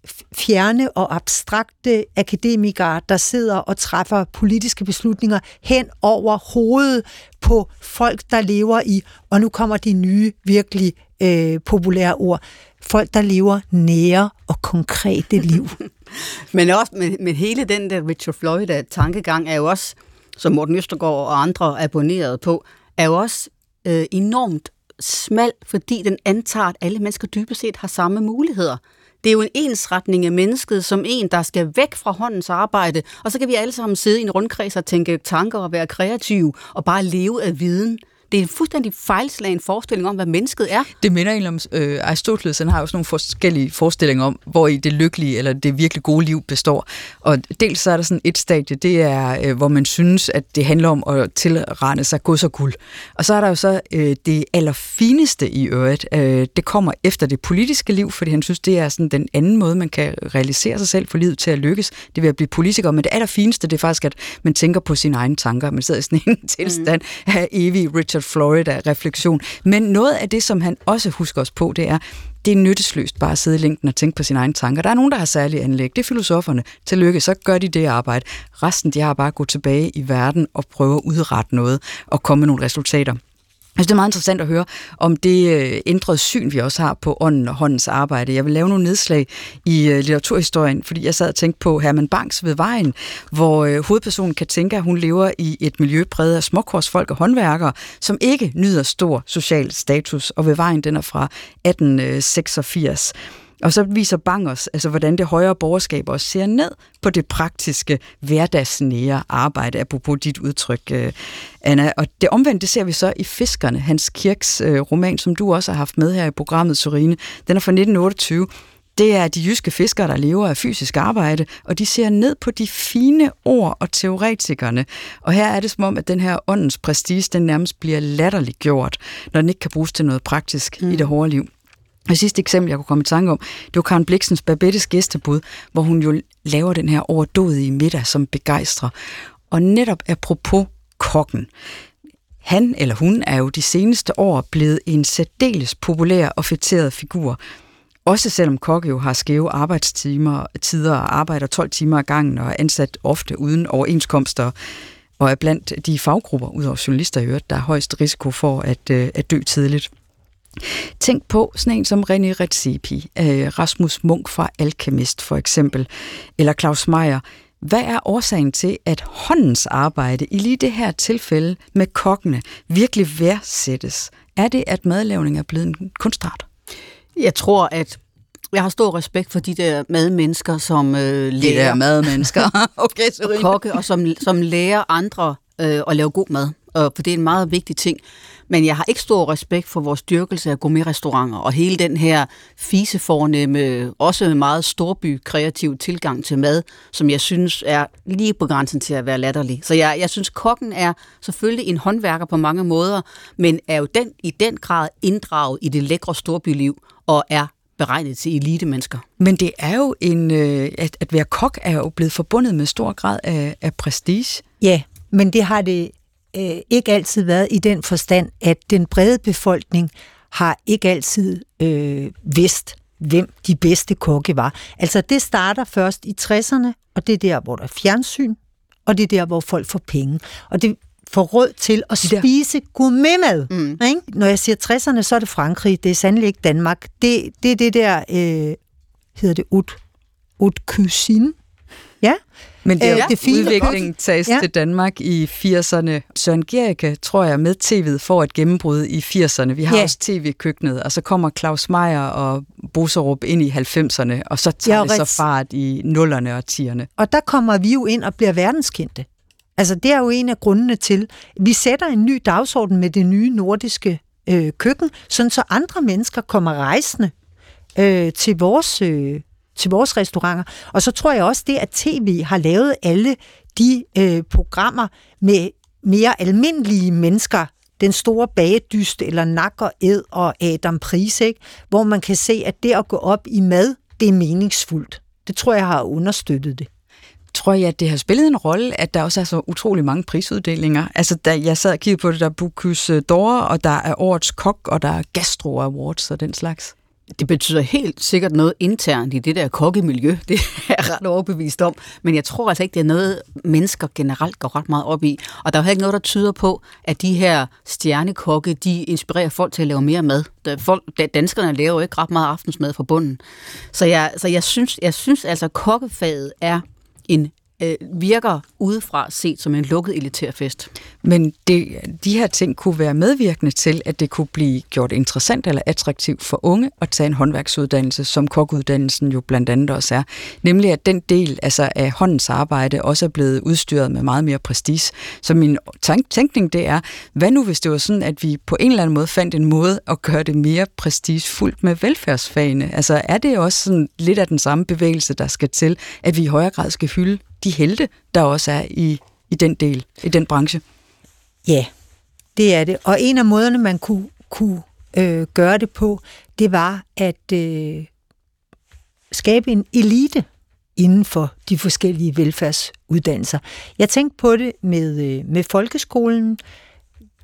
fjerne og abstrakte akademikere, der sidder og træffer politiske beslutninger hen over hovedet på folk, der lever i, og nu kommer de nye, virkelig øh, populære ord, folk, der lever nære og konkrete liv.
men, også, men, men hele den der Richard Florida-tankegang er jo også, som Morten Østergaard og andre abonneret på, er jo også øh, enormt smal, fordi den antager, at alle mennesker dybest set har samme muligheder. Det er jo en ensretning af mennesket som en, der skal væk fra håndens arbejde, og så kan vi alle sammen sidde i en rundkreds og tænke tanker og være kreative og bare leve af viden. Det er en fuldstændig fejlslagen forestilling om, hvad mennesket er.
Det minder egentlig om, øh, Aristoteles, han har jo sådan nogle forskellige forestillinger om, hvor i det lykkelige eller det virkelig gode liv består. Og dels så er der sådan et stadie, det er, øh, hvor man synes, at det handler om at tilrane sig gods og guld. Og så er der jo så øh, det allerfineste i øvrigt. Øh, det kommer efter det politiske liv, fordi han synes, det er sådan den anden måde, man kan realisere sig selv for livet til at lykkes. Det vil at blive politiker, men det allerfineste, det er faktisk, at man tænker på sine egne tanker. Man sidder i sådan en tilstand af evig Richard Desert Florida-refleksion. Men noget af det, som han også husker os på, det er, det er nyttesløst bare at sidde i længden og tænke på sine egne tanker. Der er nogen, der har særlige anlæg. Det er filosoferne. Tillykke, så gør de det arbejde. Resten, de har bare gået tilbage i verden og prøve at udrette noget og komme med nogle resultater. Altså, det er meget interessant at høre om det øh, ændrede syn, vi også har på ånden og håndens arbejde. Jeg vil lave nogle nedslag i øh, litteraturhistorien, fordi jeg sad og tænkte på Herman Bangs Ved Vejen, hvor øh, hovedpersonen kan tænke, at hun lever i et miljø præget af småkorsfolk og håndværkere, som ikke nyder stor social status. Og Ved Vejen, den er fra atten seksogfirs. Og så viser Bang os, altså, hvordan det højere borgerskab også ser ned på det praktiske, hverdagsnære arbejde, apropos dit udtryk, Anna. Og det omvendte, det ser vi så i Fiskerne, Hans Kirks øh, roman, som du også har haft med her i programmet, Sørine. Den er fra nitten otteogtyve. Det er de jyske fiskere, der lever af fysisk arbejde, og de ser ned på de fine ord og teoretikerne. Og her er det som om, at den her åndens prestige, den nærmest bliver latterliggjort, når den ikke kan bruges til noget praktisk mm. i det hårde liv. Det sidste eksempel, jeg kunne komme i tanke om, det var Karen Bliksens Babettes gæstebud, hvor hun jo laver den her overdådige middag, som begejstrer. Og netop apropos kokken. Han eller hun er jo de seneste år blevet en særdeles populær og fætteret figur. Også selvom kokke jo har skæve arbejdstimer, tider og arbejder tolv timer ad gangen og er ansat ofte uden overenskomster, og er blandt de faggrupper, udover journalister i øvrigt, der er højst risiko for at, at dø tidligt. Tænk på sådan en som René Redzepi, Rasmus Munk fra Alkemist for eksempel, eller Claus Meyer. Hvad er årsagen til, at håndens arbejde i lige det her tilfælde med kokkene virkelig værdsættes? Er det, at madlavning er blevet en kunstart?
Jeg tror, at jeg har stor respekt for de der madmennesker, som øh, lærer...
De der madmennesker. Okay,
sorry. Kokke, og som, som lærer andre øh, at lave god mad. Og for det er en meget vigtig ting. Men jeg har ikke stor respekt for vores dyrkelse af gourmetrestauranter og hele den her fisefornemme, også meget storby kreativ tilgang til mad, som jeg synes er lige på grænsen til at være latterlig. Så jeg, jeg synes, kokken er selvfølgelig en håndværker på mange måder, men er jo den, i den grad inddraget i det lækre storbyliv og er beregnet til elite mennesker.
Men det er jo en, at, at være kok er jo blevet forbundet med stor grad af, af prestige.
Ja, men det har det øh, ikke altid været i den forstand, at den brede befolkning har ikke altid øh, vidst, hvem de bedste kokke var. Altså det starter først i tresserne, og det er der, hvor der er fjernsyn, og det er der, hvor folk får penge. Og det får råd til at spise gourmetmad. Mm. Ikke? Når jeg siger tresserne, så er det Frankrig, det er sandelig ikke Danmark. Det, det er det der, øh, hedder det haute, haute cuisine. Ja.
Men det er jo
øh, det fine
udviklingen tages ja. til Danmark i firserne. Søren Gericke, tror jeg, med tv'et får et gennembrud i firserne. Vi har ja. også tv-køkkenet, og så kommer Claus Meyer og Boserup ind i halvfemserne, og så tager det så fart i nullerne og tierne.
Og der kommer vi jo ind og bliver verdenskendte. Altså, det er jo en af grundene til, vi sætter en ny dagsorden med det nye nordiske øh, køkken, sådan så andre mennesker kommer rejsende øh, til, vores, øh, til vores restauranter. Og så tror jeg også, det at tv har lavet alle de øh, programmer med mere almindelige mennesker, Den Store Bagedyst, eller Nak og Æd og Adam Prise, ikke? Hvor man kan se, at det at gå op i mad, det er meningsfuldt. Det tror jeg har understøttet det.
Tror jeg, at det har spillet en rolle, at der også er så utrolig mange prisuddelinger? Altså, da jeg sad og kiggede på det, der er Bocuse d'Or, og der er Årets Kok, og der er Gastro Awards og den slags.
Det betyder helt sikkert noget internt i det der kokkemiljø. Det er jeg ret overbevist om. Men jeg tror altså ikke, det er noget, mennesker generelt går ret meget op i. Og der er heller ikke noget, der tyder på, at de her stjernekokke, de inspirerer folk til at lave mere mad. Folk, danskerne laver jo ikke ret meget aftensmad fra bunden. Så jeg, så jeg synes, jeg synes altså, at kokkefaget er en øh, virker udefra set som en lukket elitærfest.
Men det, de her ting kunne være medvirkende til, at det kunne blive gjort interessant eller attraktivt for unge at tage en håndværksuddannelse, som kokkeuddannelsen jo blandt andet også er. Nemlig at den del altså af håndens arbejde også er blevet udstyret med meget mere prestige. Så min tænk- tænkning det er, hvad nu hvis det var sådan, at vi på en eller anden måde fandt en måde at gøre det mere prestigefuldt med velfærdsfagene? Altså er det også sådan lidt af den samme bevægelse, der skal til, at vi i højere grad skal hylde de helte, der også er i, i den del, i den branche?
Ja, det er det. Og en af måderne, man kunne, kunne øh, gøre det på, det var at øh, skabe en elite inden for de forskellige velfærdsuddannelser. Jeg tænkte på det med, øh, med folkeskolen.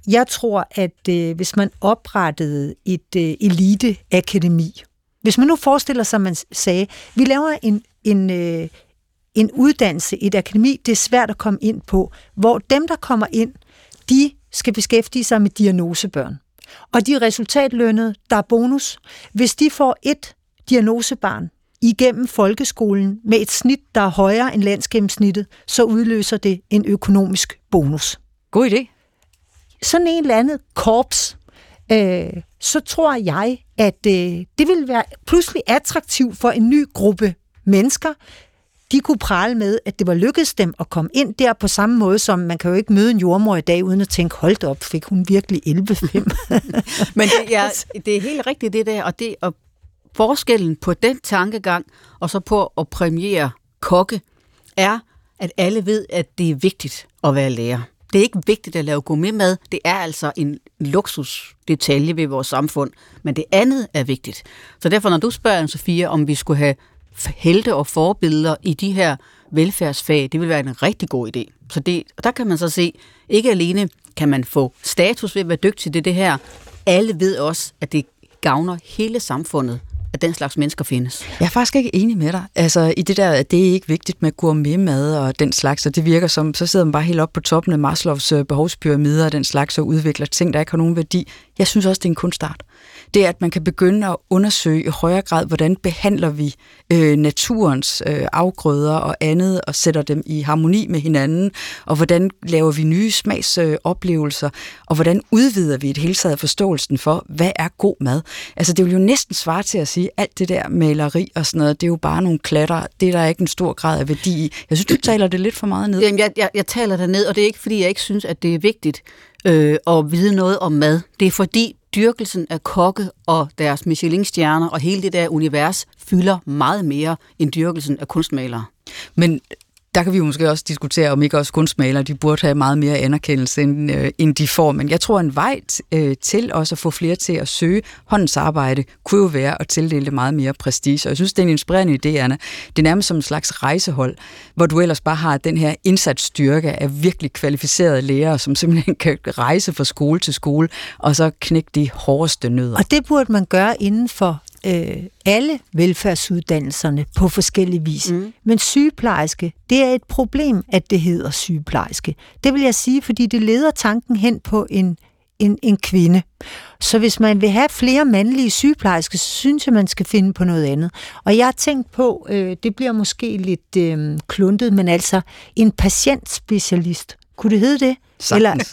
Jeg tror, at øh, hvis man oprettede et øh, eliteakademi, hvis man nu forestiller sig, at man sagde, vi laver en, en, øh, en uddannelse, et akademi, det er svært at komme ind på, hvor dem, der kommer ind, de skal beskæftige sig med diagnosebørn. Og de resultatlønnede, der er bonus. Hvis de får et diagnosebarn igennem folkeskolen med et snit, der er højere end landsgennemsnittet, så udløser det en økonomisk bonus.
God idé.
Sådan en eller andet korps, øh, så tror jeg, at øh, det vil være pludselig attraktivt for en ny gruppe mennesker. De kunne prale med, at det var lykkedes dem at komme ind der på samme måde, som man kan jo ikke møde en jordmor i dag, uden at tænke, hold op, fik hun virkelig elleve fem.
Men det er, det er helt rigtigt det der, og det og forskellen på den tankegang, og så på at præmiere kokke, er, at alle ved, at det er vigtigt at være lærer. Det er ikke vigtigt at lave gourmetmad, det er altså en luksusdetalje ved vores samfund, men det andet er vigtigt. Så derfor, når du spørger, Sofia, om vi skulle have helte og forbilleder i de her velfærdsfag, det vil være en rigtig god idé. Så det, og der kan man så se, ikke alene kan man få status ved at være dygtig til det her, alle ved også, at det gavner hele samfundet, at den slags mennesker findes.
Jeg er faktisk ikke enig med dig. Altså i det der, at det er ikke vigtigt med gourmetmad og den slags, og det virker som, så sidder man bare helt op på toppen af Maslows behovspyramider og den slags, og udvikler ting, der ikke har nogen værdi. Jeg synes også, det er en kunstart. Det er, at man kan begynde at undersøge i højere grad, hvordan behandler vi øh, naturens øh, afgrøder og andet, og sætter dem i harmoni med hinanden, og hvordan laver vi nye smagsoplevelser, øh, og hvordan udvider vi et hele taget forståelsen for, hvad er god mad? Altså det vil jo næsten svare til at sige, alt det der maleri og sådan noget, det er jo bare nogle klatter, det er der ikke en stor grad af værdi i. Jeg synes, du taler det lidt for meget ned.
Jamen, jeg, jeg, jeg taler det ned, og det er ikke, fordi jeg ikke synes, at det er vigtigt øh, at vide noget om mad. Det er fordi, dyrkelsen af kokke og deres Michelin-stjerner og hele det der univers fylder meget mere end dyrkelsen af kunstmalere.
Men der kan vi jo måske også diskutere, om ikke også kunstmalere, de burde have meget mere anerkendelse, end, øh, end de får. Men jeg tror, en vej øh, til også at få flere til at søge håndens arbejde, kunne jo være at tildele det meget mere prestige. Og jeg synes, det er en inspirerende idé, Anna. Det er nærmest som en slags rejsehold, hvor du ellers bare har den her indsatsstyrke af virkelig kvalificerede lærere, som simpelthen kan rejse fra skole til skole, og så knække de hårdeste nødder.
Og det burde man gøre inden for øh, alle velfærdsuddannelserne på forskellige vis. Mm. Men sygeplejerske, det er et problem, at det hedder sygeplejerske. Det vil jeg sige, fordi det leder tanken hen på en, en, en kvinde. Så hvis man vil have flere mandlige sygeplejersker, så synes jeg, man skal finde på noget andet. Og jeg har tænkt på, øh, det bliver måske lidt øh, kluntet, men altså en patientspecialist. Kunne det hedde det?
Sagtens. Eller,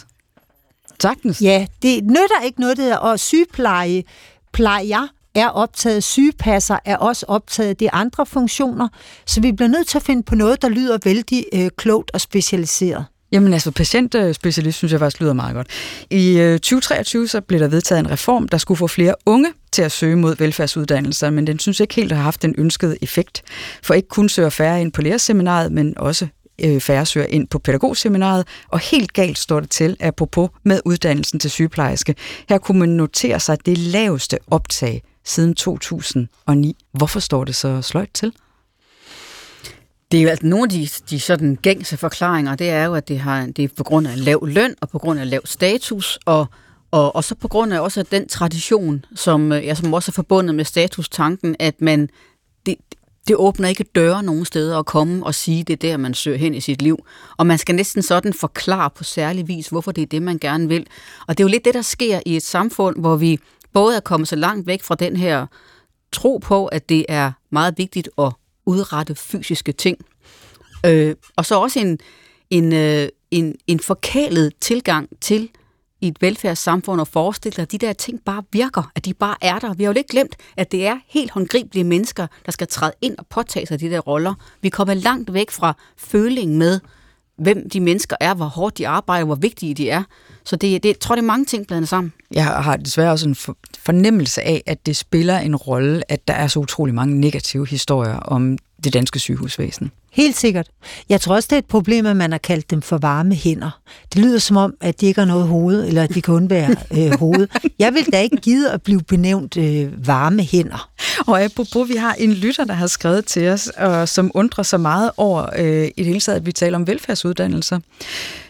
Sagtens.
Ja, det nytter ikke noget, det der, og sygepleje, plejer er optaget, sygepasser er også optaget, det er andre funktioner, så vi bliver nødt til at finde på noget, der lyder vældig øh, klogt og specialiseret.
Jamen altså, patientspecialist synes jeg faktisk lyder meget godt. I øh, tyve treogtyve så blev der vedtaget en reform, der skulle få flere unge til at søge mod velfærdsuddannelser, men den synes ikke helt har haft den ønskede effekt. For ikke kun søger færre ind på lærerseminaret, men også øh, færre søger ind på pædagogseminaret, og helt galt står det til, apropos med uddannelsen til sygeplejerske. Her kunne man notere sig det laveste optag siden to tusind og ni. Hvorfor står det så sløjt til?
Det er jo altså nogle af de, de sådan gængse forklaringer, det er jo, at det, har, det er på grund af lav løn og på grund af lav status, og, og, og så på grund af også den tradition, som, ja, som også er forbundet med statustanken, at man det, det åbner ikke døre nogen steder at komme og sige, det er der, man søger hen i sit liv. Og man skal næsten sådan forklare på særlig vis, hvorfor det er det, man gerne vil. Og det er jo lidt det, der sker i et samfund, hvor vi både er kommet så langt væk fra den her tro på, at det er meget vigtigt at udrette fysiske ting. Øh, og så også en, en, øh, en, en forkælet tilgang til i et velfærdssamfund og forestille at de der ting bare virker, at de bare er der. Vi har jo lidt glemt, at det er helt håndgribelige mennesker, der skal træde ind og påtage sig de der roller. Vi kommer langt væk fra følingen med, hvem de mennesker er, hvor hårdt de arbejder, hvor vigtige de er. Så det, det, jeg tror, det er mange ting blandet sammen.
Jeg har desværre også en fornemmelse af, at det spiller en rolle, at der er så utrolig mange negative historier om det danske sygehusvæsen.
Helt sikkert. Jeg tror også, det er et problem, at man har kaldt dem for varme hænder. Det lyder som om, at de ikke har noget hoved, eller at de kun bærer øh, hoved. Jeg vil da ikke gide at blive benævnt øh, varme hænder.
Og apropos, vi har en lytter, der har skrevet til os, og som undrer sig meget over øh, i det hele taget, at vi taler om velfærdsuddannelser.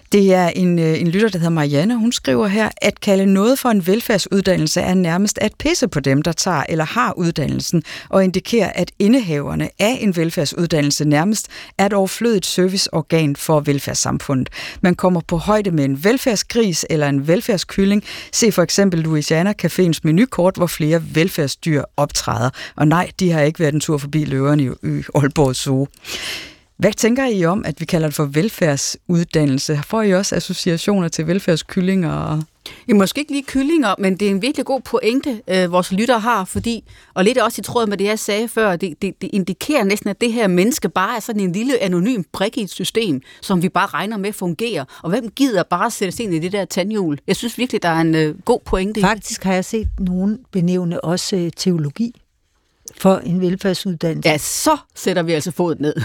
Det er en, en lytter, der hedder Marianne. Hun skriver her, at kalde noget for en velfærdsuddannelse er nærmest at pisse på dem, der tager eller har uddannelsen, og indikerer, at indehaverne af en velfærdsuddannelse nærmest er et overflødigt serviceorgan for velfærdssamfundet. Man kommer på højde med en velfærdsgris eller en velfærdskylling. Se for eksempel Louisiana Caféens menukort, hvor flere velfærdsdyr optræder. Og nej, de har ikke været en tur forbi løverne i Aalborg Zoo. Hvad tænker I om, at vi kalder det for velfærdsuddannelse? Får I også associationer til velfærdskyllinger?
Ja, måske ikke lige kyllinger, men det er en virkelig god pointe, øh, vores lytter har, fordi, og lidt også i tråd med det, jeg sagde før, det, det, det indikerer næsten, at det her menneske bare er sådan en lille anonym brik i et system, som vi bare regner med fungerer. Og hvem gider bare sætte sig ind i det der tandhjul? Jeg synes virkelig, der er en øh, god pointe.
Faktisk har jeg set nogen benævne også øh, teologi for en velfærdsuddannelse.
Ja, så sætter vi altså foden ned.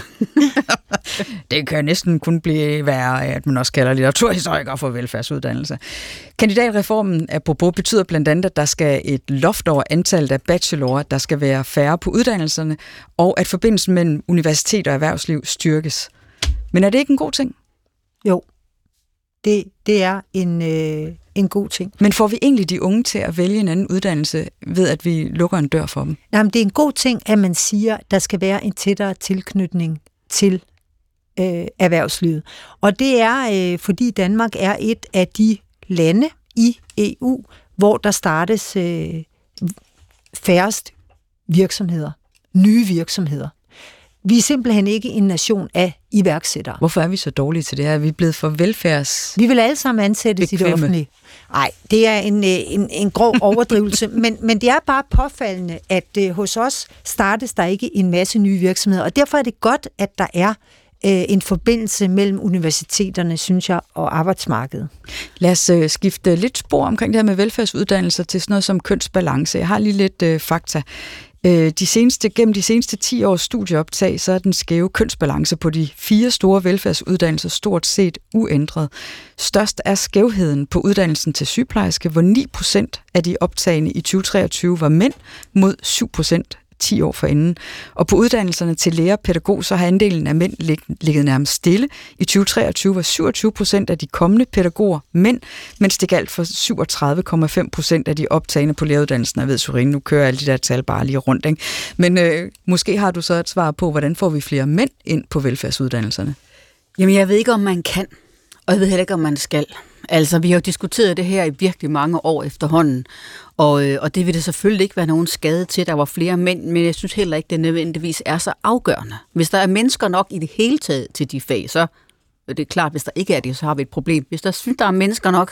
Det kan næsten kun blive værre, at man også kalder litteraturhistoriker for velfærdsuddannelse. Kandidatreformen apropos betyder blandt andet, at der skal et loft over antallet af bachelorer, der skal være færre på uddannelserne, og at forbindelsen mellem universitet og erhvervsliv styrkes. Men er det ikke en god ting?
Jo, det, det er en, øh, en god ting.
Men får vi egentlig de unge til at vælge en anden uddannelse ved, at vi lukker en dør for dem?
Jamen, det er en god ting, at man siger, at der skal være en tættere tilknytning til øh, erhvervslivet. Og det er, øh, fordi Danmark er et af de lande i E U, hvor der startes øh, færrest virksomheder, nye virksomheder. Vi er simpelthen ikke en nation af iværksættere.
Hvorfor er vi så dårlige til det her? Er vi blevet for velfærds...
Vi vil alle sammen ansættes i det offentlige. Nej, det er en, en, en grov overdrivelse, men, men det er bare påfaldende, at uh, hos os startes der ikke en masse nye virksomheder, og derfor er det godt, at der er uh, en forbindelse mellem universiteterne, synes jeg, og arbejdsmarkedet.
Lad os uh, skifte lidt spor omkring det her med velfærdsuddannelser til sådan noget som kønsbalance. Jeg har lige lidt uh, fakta. De seneste, gennem de seneste ti års studieoptag, så er den skæve kønsbalance på de fire store velfærdsuddannelser stort set uændret. Størst er skævheden på uddannelsen til sygeplejerske, hvor ni procent af de optagende i tyve treogtyve var mænd mod syv procent ti år forinden. Og på uddannelserne til lærer og pædagog, så har andelen af mænd ligget nærmest stille. I tyve treogtyve var syvogtyve procent af de kommende pædagoger mænd, mens det galt for syvogtredive komma fem procent af de optagende på læreruddannelsen. Jeg ved, Sorine, nu kører alle de der tal bare lige rundt, ikke? Men øh, måske har du så et svar på, hvordan får vi flere mænd ind på velfærdsuddannelserne?
Jamen, jeg ved ikke, om man kan, og jeg ved heller ikke, om man skal. Altså, vi har jo diskuteret det her i virkelig mange år efterhånden, og, øh, og det vil det selvfølgelig ikke være nogen skade til, der var flere mænd, men jeg synes heller ikke, det nødvendigvis er så afgørende. Hvis der er mennesker nok i det hele taget til de fag, så det er klart, hvis der ikke er det, så har vi et problem. Hvis der synes, der er mennesker nok,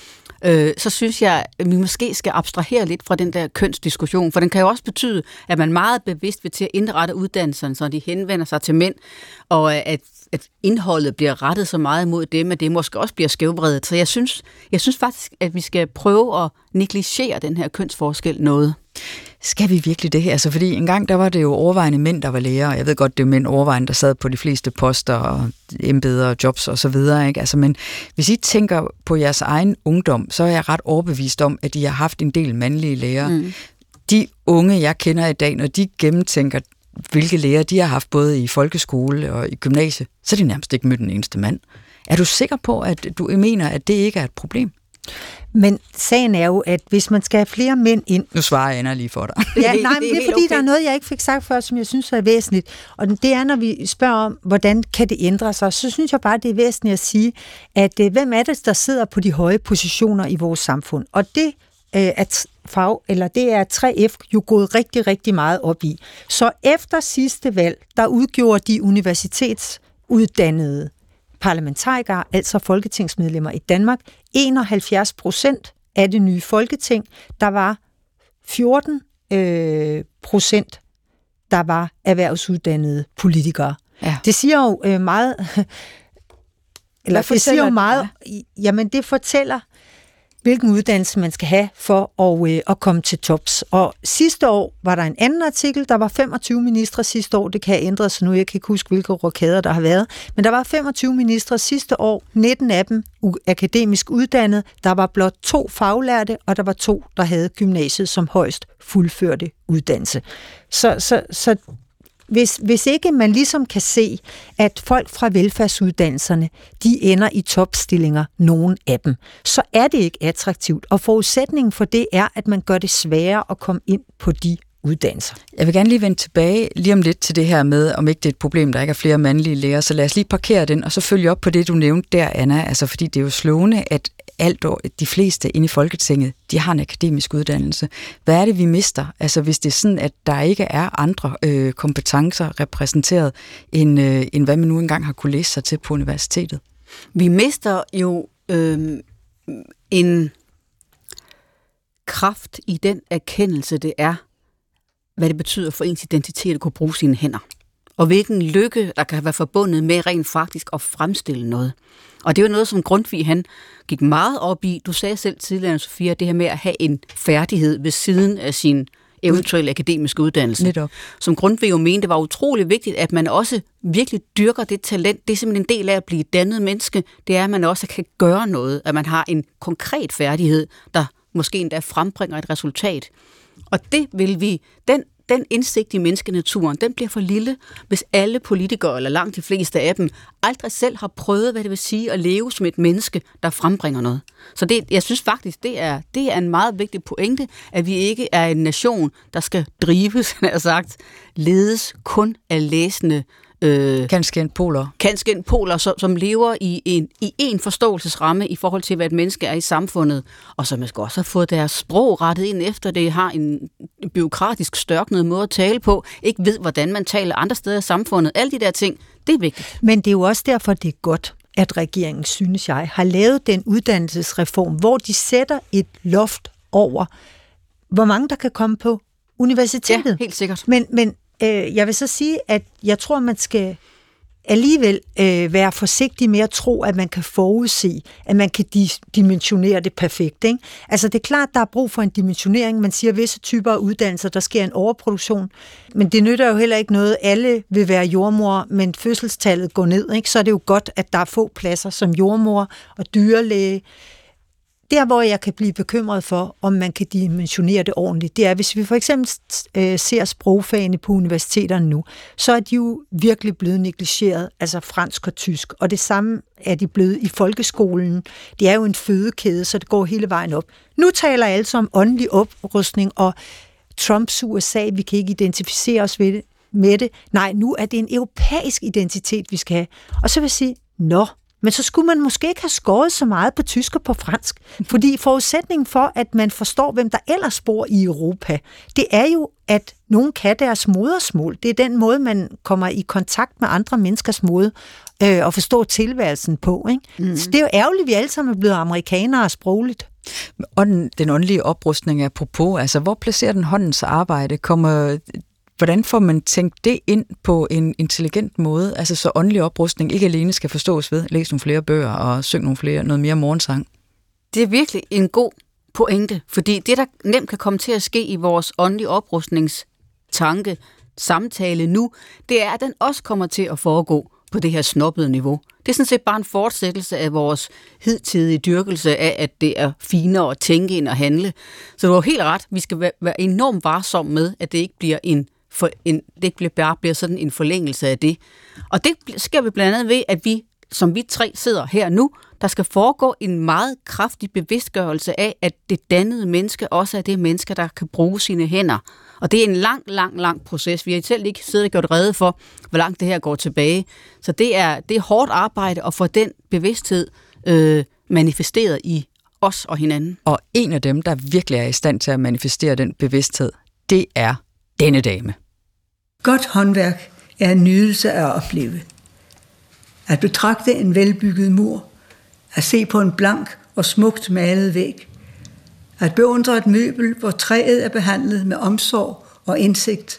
øh, så synes jeg, at vi måske skal abstrahere lidt fra den der kønsdiskussion, for den kan jo også betyde, at man meget bevidst vil til at indrette uddannelserne, så de henvender sig til mænd, og at at indholdet bliver rettet så meget imod dem, at det måske også bliver skævvredet. Så jeg synes, jeg synes faktisk, at vi skal prøve at negligere den her kønsforskel noget.
Skal vi virkelig det her? Altså, fordi engang der var det jo overvejende mænd, der var læger, og jeg ved godt, det er mænd overvejende, der sad på de fleste poster og embeder og jobs og så videre, ikke? Altså, men hvis I tænker på jeres egen ungdom, så er jeg ret overbevist om, at I har haft en del mandlige læger. Mm. De unge, jeg kender i dag, når de gennemtænker, hvilke lærer de har haft både i folkeskole og i gymnasie, så er de nærmest ikke mødt en eneste mand. Er du sikker på, at du mener, at det ikke er et problem?
Men sagen er jo, at hvis man skal have flere mænd ind...
Nu svarer Anna lige for dig.
Ja, nej, men det er fordi, okay. Der er noget, jeg ikke fik sagt før, som jeg synes er væsentligt. Og det er, når vi spørger om, hvordan kan det ændre sig, så synes jeg bare, det er væsentligt at sige, at hvem er det, der sidder på de høje positioner i vores samfund? Og det at fag, eller det er tre F jo gået rigtig, rigtig meget op i. Så efter sidste valg, der udgjorde de universitetsuddannede parlamentarikere, altså folketingsmedlemmer i Danmark, enoghalvfjerds procent af det nye folketing. Der var fjorten procent, der var erhvervsuddannede politikere. Ja. Det siger jo øh, meget... eller det siger jo meget... Jamen, det fortæller hvilken uddannelse man skal have for at, øh, at komme til tops. Og sidste år var der en anden artikel, der var femogtyve ministre sidste år, det kan have ændret sig nu, jeg kan ikke huske, hvilke rokader der har været, men der var femogtyve ministre sidste år, nitten af dem akademisk uddannet, der var blot to faglærte, og der var to, der havde gymnasiet som højst fuldførte uddannelse. Så, så, så hvis, hvis ikke man ligesom kan se, at folk fra velfærdsuddannelserne, de ender i topstillinger, nogen af dem, så er det ikke attraktivt. Og forudsætningen for det er, at man gør det sværere at komme ind på de uddannelser.
Jeg vil gerne lige vende tilbage lige om lidt til det her med, om ikke det er et problem, der ikke er flere mandlige læger, så lad os lige parkere den, og så følge op på det, du nævnte der, Anna, altså fordi det er jo slående, at alt de fleste inde i Folketinget, de har en akademisk uddannelse. Hvad er det, vi mister? Altså hvis det er sådan, at der ikke er andre øh, kompetencer repræsenteret, end, øh, end hvad man nu engang har kunne læse sig til på universitetet?
Vi mister jo øh, en kraft i den erkendelse, det er, hvad det betyder for ens identitet at kunne bruge sine hænder. Og hvilken lykke, der kan være forbundet med rent faktisk at fremstille noget. Og det var noget, som Grundtvig han gik meget op i. Du sagde selv tidligere, Sofia, det her med at have en færdighed ved siden af sin eventuelle akademiske uddannelse.
Netop.
Som Grundtvig jo mente, var utrolig vigtigt, at man også virkelig dyrker det talent. Det er simpelthen en del af at blive dannet menneske. Det er, at man også kan gøre noget. At man har en konkret færdighed, der måske endda frembringer et resultat. Og det vil vi, den, den indsigt i menneskenaturen, den bliver for lille, hvis alle politikere, eller langt de fleste af dem, aldrig selv har prøvet, hvad det vil sige at leve som et menneske, der frembringer noget. Så det, jeg synes faktisk, det er, det er en meget vigtig pointe, at vi ikke er en nation, der skal drives, som jeg har sagt, ledes kun af læsende
Øh, Kanskendpoler.
Kanskendpoler, som, som lever i en, i en forståelsesramme i forhold til, hvad et menneske er i samfundet, og som måske også har fået deres sprog rettet ind efter det, har en bureaukratisk størknet måde at tale på, ikke ved, hvordan man taler andre steder i samfundet. Alle de der ting, det er vigtigt.
Men det er jo også derfor, det er godt, at regeringen, synes jeg, har lavet den uddannelsesreform, hvor de sætter et loft over, hvor mange der kan komme på universitetet.
Ja, helt sikkert.
Men, men jeg vil så sige, at jeg tror, man skal alligevel øh, være forsigtig med at tro, at man kan forudse, at man kan di- dimensionere det perfekt. Ikke? Altså det er klart, der er brug for en dimensionering. Man siger, at visse typer af uddannelser, der sker en overproduktion. Men det nytter jo heller ikke noget. Alle vil være jordmor, men fødselstallet går ned. Ikke? Så er det jo godt, at der er få pladser som jordmor og dyrlæge. Der, hvor jeg kan blive bekymret for, om man kan dimensionere det ordentligt, det er, hvis vi for eksempel øh, ser sprogfagene på universiteterne nu, så er de jo virkelig blevet negligeret, altså fransk og tysk, og det samme er de blevet i folkeskolen. Det er jo en fødekæde, så det går hele vejen op. Nu taler alle om åndelig oprustning og Trumps U S A, vi kan ikke identificere os ved det, med det. Nej, nu er det en europæisk identitet, vi skal have. Og så vil jeg sige, nå, men så skulle man måske ikke have skåret så meget på tysk og på fransk. Fordi forudsætningen for, at man forstår, hvem der ellers bor i Europa, det er jo, at nogen kan deres modersmål. Det er den måde, man kommer i kontakt med andre menneskers måde øh, at forstå tilværelsen på. Ikke? Mm. Så det er jo ærgerligt, at vi alle sammen er blevet amerikanere sprogligt.
Og den, den åndelige oprustning er apropos, altså hvor placerer den håndens arbejde? Kommer... Hvordan får man tænkt det ind på en intelligent måde, altså så åndelig oprustning ikke alene skal forstås ved, læse nogle flere bøger og synge nogle flere, noget mere morgensang?
Det er virkelig en god pointe, fordi det, der nemt kan komme til at ske i vores åndelige oprustningstanke, samtale nu, det er, at den også kommer til at foregå på det her snobbede niveau. Det er sådan set bare en fortsættelse af vores hidtidige dyrkelse af, at det er finere at tænke end at handle. Så du har helt ret, vi skal være, være enormt varsomme med, at det ikke bliver en For en, det ikke bare bliver sådan en forlængelse af det. Og det sker vi blandt andet ved, at vi, som vi tre sidder her nu, der skal foregå en meget kraftig bevidstgørelse af, at det dannede menneske også er det menneske, der kan bruge sine hænder. Og det er en lang, lang, lang proces. Vi har selv ikke siddet og gjort rede for, hvor langt det her går tilbage. Så det er, det er hårdt arbejde at få den bevidsthed øh, manifesteret i os og hinanden.
Og en af dem, der virkelig er i stand til at manifestere den bevidsthed, det er denne dame.
Godt håndværk er en nydelse at opleve. At betragte en velbygget mur, at se på en blank og smukt malet væg, at beundre et møbel, hvor træet er behandlet med omsorg og indsigt,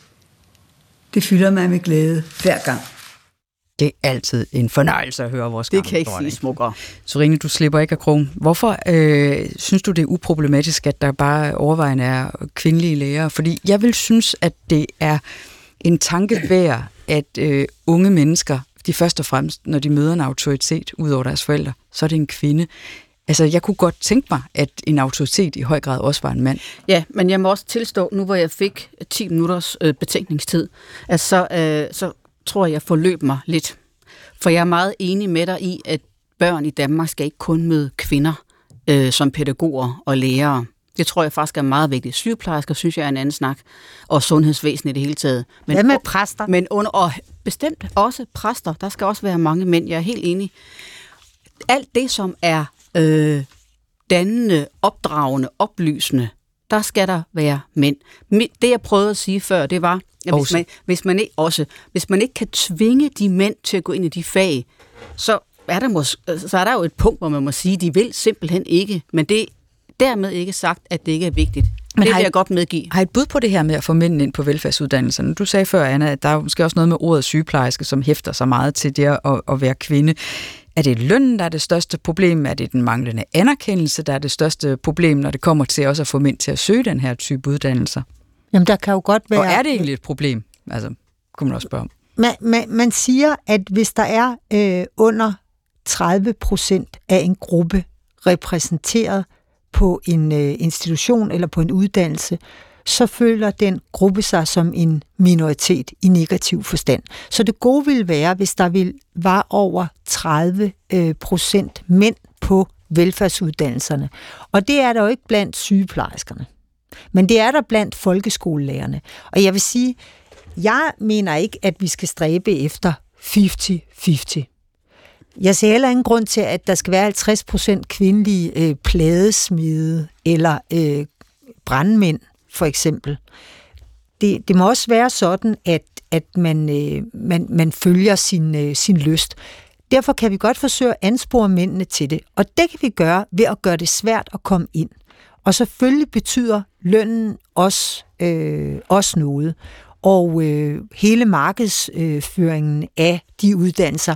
det fylder mig med glæde hver gang.
Det er altid en fornøjelse at høre vores
Det kan ikke sige smukkere.
Sorine, du slipper ikke af krogen. Hvorfor øh, synes du, det er uproblematisk, at der bare overvejende er kvindelige læger? Fordi jeg vil synes, at det er en tanke værd, at øh, unge mennesker, de først og fremmest, når de møder en autoritet ud over deres forældre, så er det en kvinde, Altså, jeg kunne godt tænke mig, at en autoritet i høj grad også var en mand.
Ja, men jeg må også tilstå, nu hvor jeg fik ti minutters øh, betænkningstid, at så, øh, så tror jeg, jeg forløb mig lidt. For jeg er meget enig med dig i, at børn i Danmark skal ikke kun møde kvinder øh, som pædagoger og lærere. Det tror jeg faktisk er meget vigtigt. Sygeplejersker synes jeg er en anden snak, og sundhedsvæsen i det hele taget. Men,
Hvad med præster?
Men under, og bestemt også præster. Der skal også være mange mænd. Jeg er helt enig. Alt det, som er øh, dannende, opdragende, oplysende, der skal der være mænd. Det, jeg prøvede at sige før, det var, at hvis man, hvis, man ikke, også, hvis man ikke kan tvinge de mænd til at gå ind i de fag, så er der, mås- så er der jo et punkt, hvor man må sige, at de vil simpelthen ikke. Men det dermed ikke sagt, at det ikke er vigtigt. Men det vil jeg godt medgive.
Har I et bud på det her med at få mændene ind på velfærdsuddannelserne? Du sagde før, Anna, at der er måske også noget med ordet sygeplejerske, som hæfter sig meget til det at, at være kvinde. Er det lønnen, der er det største problem? Er det den manglende anerkendelse, der er det største problem, når det kommer til også at få mænd til at søge den her type uddannelser?
Jamen, der kan jo godt være...
Og er det egentlig et problem? Altså, kunne man også spørge om.
Man, man, man siger, at hvis der er øh, under tredive procent af en gruppe repræsenteret på en øh, institution eller på en uddannelse, så føler den gruppe sig som en minoritet i negativ forstand. Så det gode ville være, hvis der ville var over tredive procent mænd på velfærdsuddannelserne. Og det er der jo ikke blandt sygeplejerskerne. Men det er der blandt folkeskolelærerne. Og jeg vil sige, jeg mener ikke, at vi skal stræbe efter halvtreds halvtreds. Jeg ser heller ingen grund til, at der skal være halvtreds procent kvindelige øh, pladesmede eller øh, brandmænd, for eksempel. Det, det må også være sådan, at, at man, øh, man, man følger sin, øh, sin lyst. Derfor kan vi godt forsøge at anspore mændene til det, og det kan vi gøre ved at gøre det svært at komme ind. Og selvfølgelig betyder lønnen også, øh, også noget. Og øh, hele markedsføringen af de uddannelser,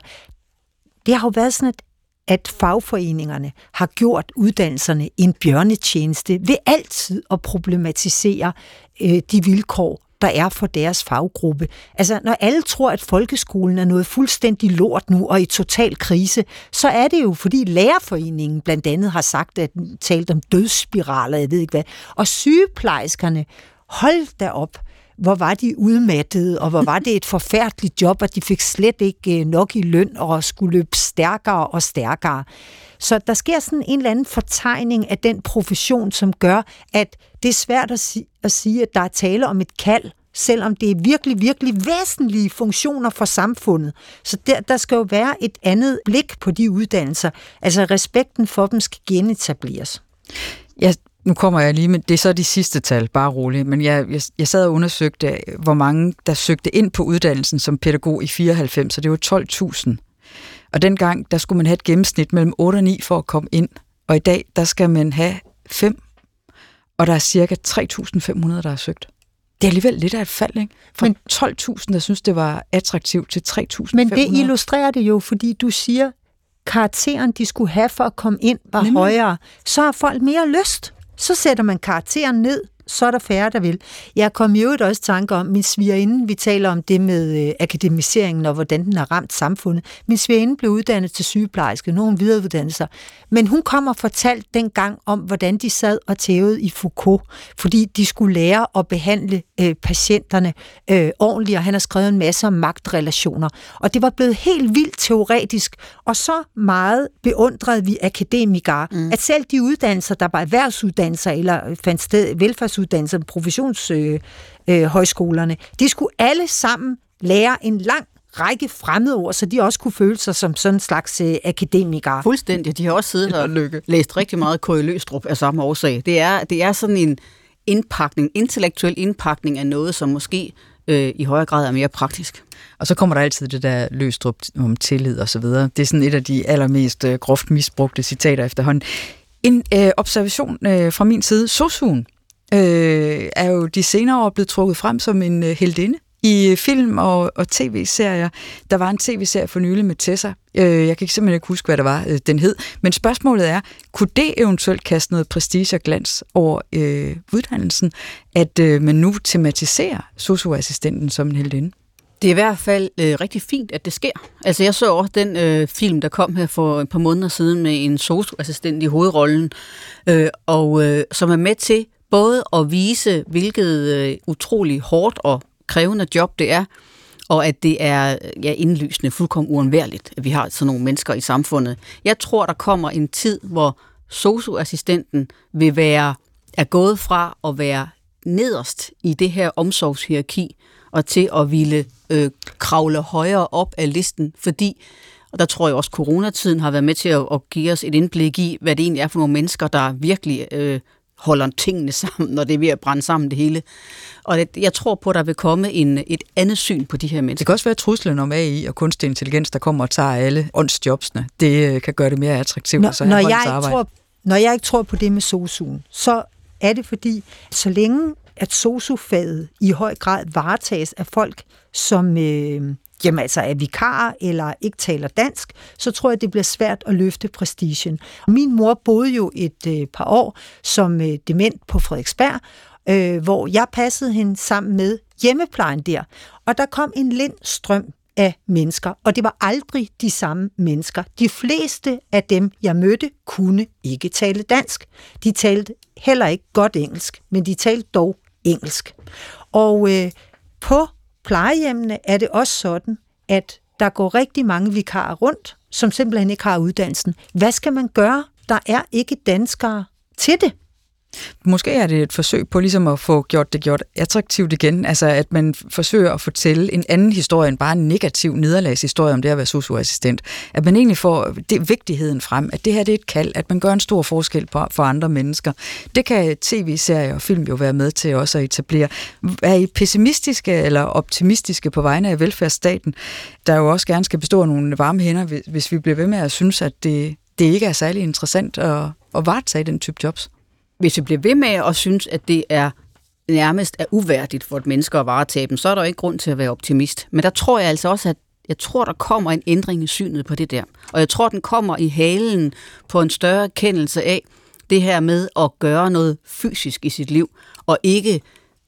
det har jo været sådan, at, at fagforeningerne har gjort uddannelserne en bjørnetjeneste ved altid at problematisere øh, de vilkår, der er for deres faggruppe. Altså, når alle tror, at folkeskolen er noget fuldstændig lort nu og i total krise, så er det jo, fordi Lærerforeningen blandt andet har sagt, at talt om dødsspiraler, jeg ved ikke hvad. Og sygeplejerskerne, hold da op, hvor var de udmattede, og hvor var det et forfærdeligt job, og de fik slet ikke nok i løn og skulle løbe stærkere og stærkere. Så der sker sådan en eller anden fortegning af den profession, som gør, at det er svært at, si- at sige, at der er tale om et kald, selvom det er virkelig, virkelig væsentlige funktioner for samfundet. Så der, der skal jo være et andet blik på de uddannelser. Altså respekten for dem skal genetableres.
Ja, nu kommer jeg lige med, det er så de sidste tal, bare roligt, men jeg, jeg, jeg sad og undersøgte, hvor mange der søgte ind på uddannelsen som pædagog i fireoghalvfems, så det var tolv tusind. Og dengang, der skulle man have et gennemsnit mellem otte og ni for at komme ind, og i dag, der skal man have fem, og der er cirka tre tusind fem hundrede, der har søgt. Det er alligevel lidt af et fald, ikke? Fra men, tolv tusind, der synes, det var attraktivt, til tre tusind fem hundrede.
Men det illustrerer det jo, fordi du siger, karakteren, de skulle have for at komme ind, var Nemlig. højere. Så har folk mere lyst. Så sætter man karakteren ned, så er der færre, der vil. Jeg kom jo også i tanke om min svigerinde. Vi taler om det med øh, akademiseringen og hvordan den har ramt samfundet. Min svigerinde blev uddannet til sygeplejerske, nogle videreuddannelser. Men hun kom og fortalte dengang om, hvordan de sad og tævede i Foucault, fordi de skulle lære at behandle øh, patienterne øh, ordentligt, og han har skrevet en masse om magtrelationer. Og det var blevet helt vildt teoretisk, og så meget beundrede vi akademikere, mm. at selv de uddannelser, der var erhvervsuddannelser eller fandt sted velfærdsuddannelser, professionshøjskolerne, øh, de skulle alle sammen lære en lang række fremmedord, så de også kunne føle sig som sådan en slags øh, akademikere.
Fuldstændig. De har også siddet og læst rigtig meget K. Løgstrup af samme årsag. Det er, det er sådan en indpakning, intellektuel indpakning af noget, som måske øh, i højere grad er mere praktisk.
Og så kommer der altid det der Løgstrup om tillid og så videre. Det er sådan et af de allermest øh, groft misbrugte citater efterhånden. En øh, observation øh, fra min side. Sosu'en øh, er jo de senere år blevet trukket frem som en øh, heldinde i film og, og tv-serier. Der var en tv-serie for nylig med Tessa. Øh, jeg kan simpelthen ikke huske, hvad det var, øh, den hed. Men spørgsmålet er, kunne det eventuelt kaste noget prestige og glans over øh, uddannelsen, at øh, man nu tematiserer sosu-assistenten som en heldinde?
Det er i hvert fald øh, rigtig fint, at det sker. Altså jeg så også den øh, film, der kom her for et par måneder siden med en sosu-assistent i hovedrollen, øh, og øh, som er med til både at vise, hvilket øh, utrolig hårdt og krævende job det er, og at det er ja, indlysende fuldkommen uundværligt, at vi har sådan nogle mennesker i samfundet. Jeg tror, der kommer en tid, hvor sosu-assistenten vil være, er gået fra at være nederst i det her omsorgshierarki, og til at ville øh, kravle højere op af listen, fordi, og der tror jeg også, coronatiden har været med til at, at give os et indblik i, hvad det egentlig er for nogle mennesker, der virkelig øh, holder tingene sammen, når det er ved at brænde sammen det hele. Og det, jeg tror på, at der vil komme en, et andet syn på de her mennesker.
Det kan også være truslen om A I og kunstig intelligens, der kommer og tager alle åndsjobsene. Det øh, kan gøre det mere attraktivt.
Når,
altså,
når, jeg tror, når jeg ikke tror på det med sosuen, så er det fordi, så længe at sosu-faget i høj grad varetages af folk, som øh, jamen altså er vikarer eller ikke taler dansk, så tror jeg, det bliver svært at løfte prestigen. Min mor boede jo et øh, par år som øh, dement på Frederiksberg, øh, hvor jeg passede hende sammen med hjemmeplejen der. Og der kom en lind strøm af mennesker, og det var aldrig de samme mennesker. De fleste af dem, jeg mødte, kunne ikke tale dansk. De talte heller ikke godt engelsk, men de talte dog engelsk. Og øh, på plejehjemmene er det også sådan, at der går rigtig mange vikarer rundt, som simpelthen ikke har uddannelsen. Hvad skal man gøre? Der er ikke danskere til det.
Måske er det et forsøg på ligesom at få gjort det gjort attraktivt igen, altså at man forsøger at fortælle en anden historie end bare en negativ nederlagshistorie om det at være sosu-assistent. At man egentlig får det, vigtigheden frem, at det her det er et kald, at man gør en stor forskel på, for andre mennesker. Det kan tv-serier og film jo være med til også at etablere. Er I pessimistiske eller optimistiske på vegne af velfærdsstaten, der jo også gerne skal bestå af nogle varme hænder, hvis vi bliver ved med at synes, at det, det ikke er særlig interessant at, at varetage den type jobs?
Hvis vi bliver ved med at synes, at det er nærmest er uværdigt for et menneske at varetage dem, så er der ikke grund til at være optimist. Men der tror jeg altså også, at jeg tror, der kommer en ændring i synet på det der. Og jeg tror, den kommer i halen på en større kendelse af det her med at gøre noget fysisk i sit liv, og ikke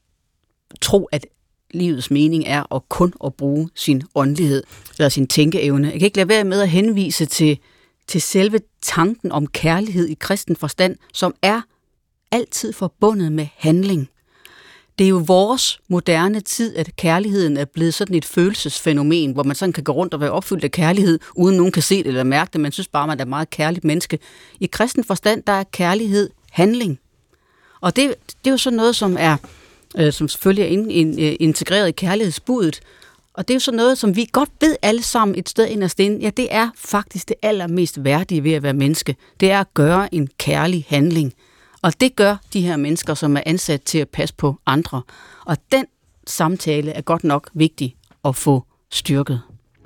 tro, at livets mening er at kun at bruge sin åndelighed eller sin tænkeevne. Jeg kan ikke lade være med at henvise til, til selve tanken om kærlighed i kristen forstand, som er altid forbundet med handling. Det er jo vores moderne tid, at kærligheden er blevet sådan et følelsesfænomen, hvor man sådan kan gå rundt og være opfyldt af kærlighed, uden nogen kan se det eller mærke det. Man synes bare, man er et meget kærligt menneske. I kristen forstand, der er kærlighed handling. Og det, det er jo sådan noget, som er øh, som selvfølgelig er in, in, integreret i kærlighedsbudet. Og det er jo sådan noget, som vi godt ved alle sammen et sted inderst inde. Ja, det er faktisk det allermest værdige ved at være menneske. Det er at gøre en kærlig handling. Og det gør de her mennesker, som er ansat til at passe på andre. Og den samtale er godt nok vigtig at få styrket.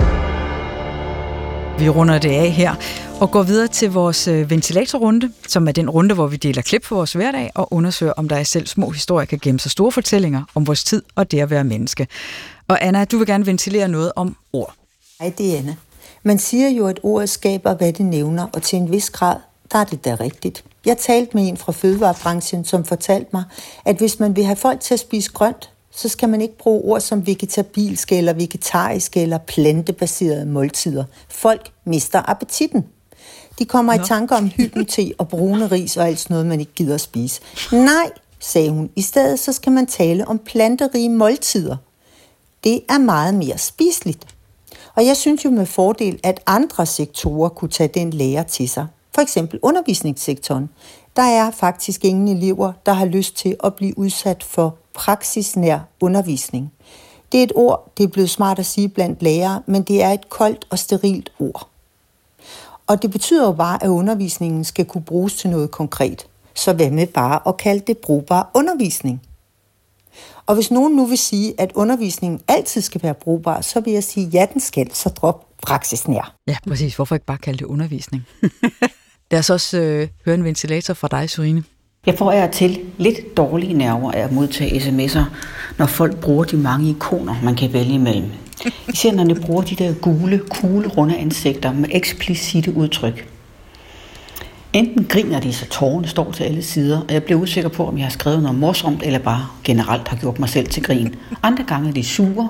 Vi runder det af her og går videre til vores ventilatorrunde, som er den runde, hvor vi deler klip for vores hverdag og undersøger, om der i selv små historier kan gemme sig store fortællinger om vores tid og det at være menneske. Og Anna, du vil gerne ventilere noget om ord.
Nej, det er Anna. Man siger jo, at ordet skaber, hvad det nævner, og til en vis grad, der er det da rigtigt. Jeg talte med en fra fødevarebranchen, som fortalte mig, at hvis man vil have folk til at spise grønt, så skal man ikke bruge ord som vegetabilske eller vegetariske eller plantebaserede måltider. Folk mister appetitten. De kommer Nå. i tanker om hyldente og brune ris og alt sådan noget, man ikke gider at spise. Nej, sagde hun. I stedet så skal man tale om planterige måltider. Det er meget mere spiseligt. Og jeg synes jo med fordel, at andre sektorer kunne tage den lære til sig. For eksempel undervisningssektoren. Der er faktisk ingen elever, der har lyst til at blive udsat for praksisnær undervisning. Det er et ord, det er blevet smart at sige blandt lærere, men det er et koldt og sterilt ord. Og det betyder jo bare, at undervisningen skal kunne bruges til noget konkret. Så hvad med bare at kalde det brugbar undervisning? Og hvis nogen nu vil sige, at undervisningen altid skal være brugbar, så vil jeg sige, ja, den skal, så drop praksisnær.
Ja, præcis. Hvorfor ikke bare kalde det undervisning? Lad os også øh, høre en ventilator fra dig, Sørine.
Jeg får af til lidt dårlige nerver af at modtage sms'er, når folk bruger de mange ikoner, man kan vælge imellem. Især når de bruger de der gule, kugle, runde ansigter med eksplicite udtryk. Enten griner de, så tårerne står til alle sider, og jeg bliver usikker på, om jeg har skrevet noget morsomt, eller bare generelt har gjort mig selv til grin. Andre gange er de sure,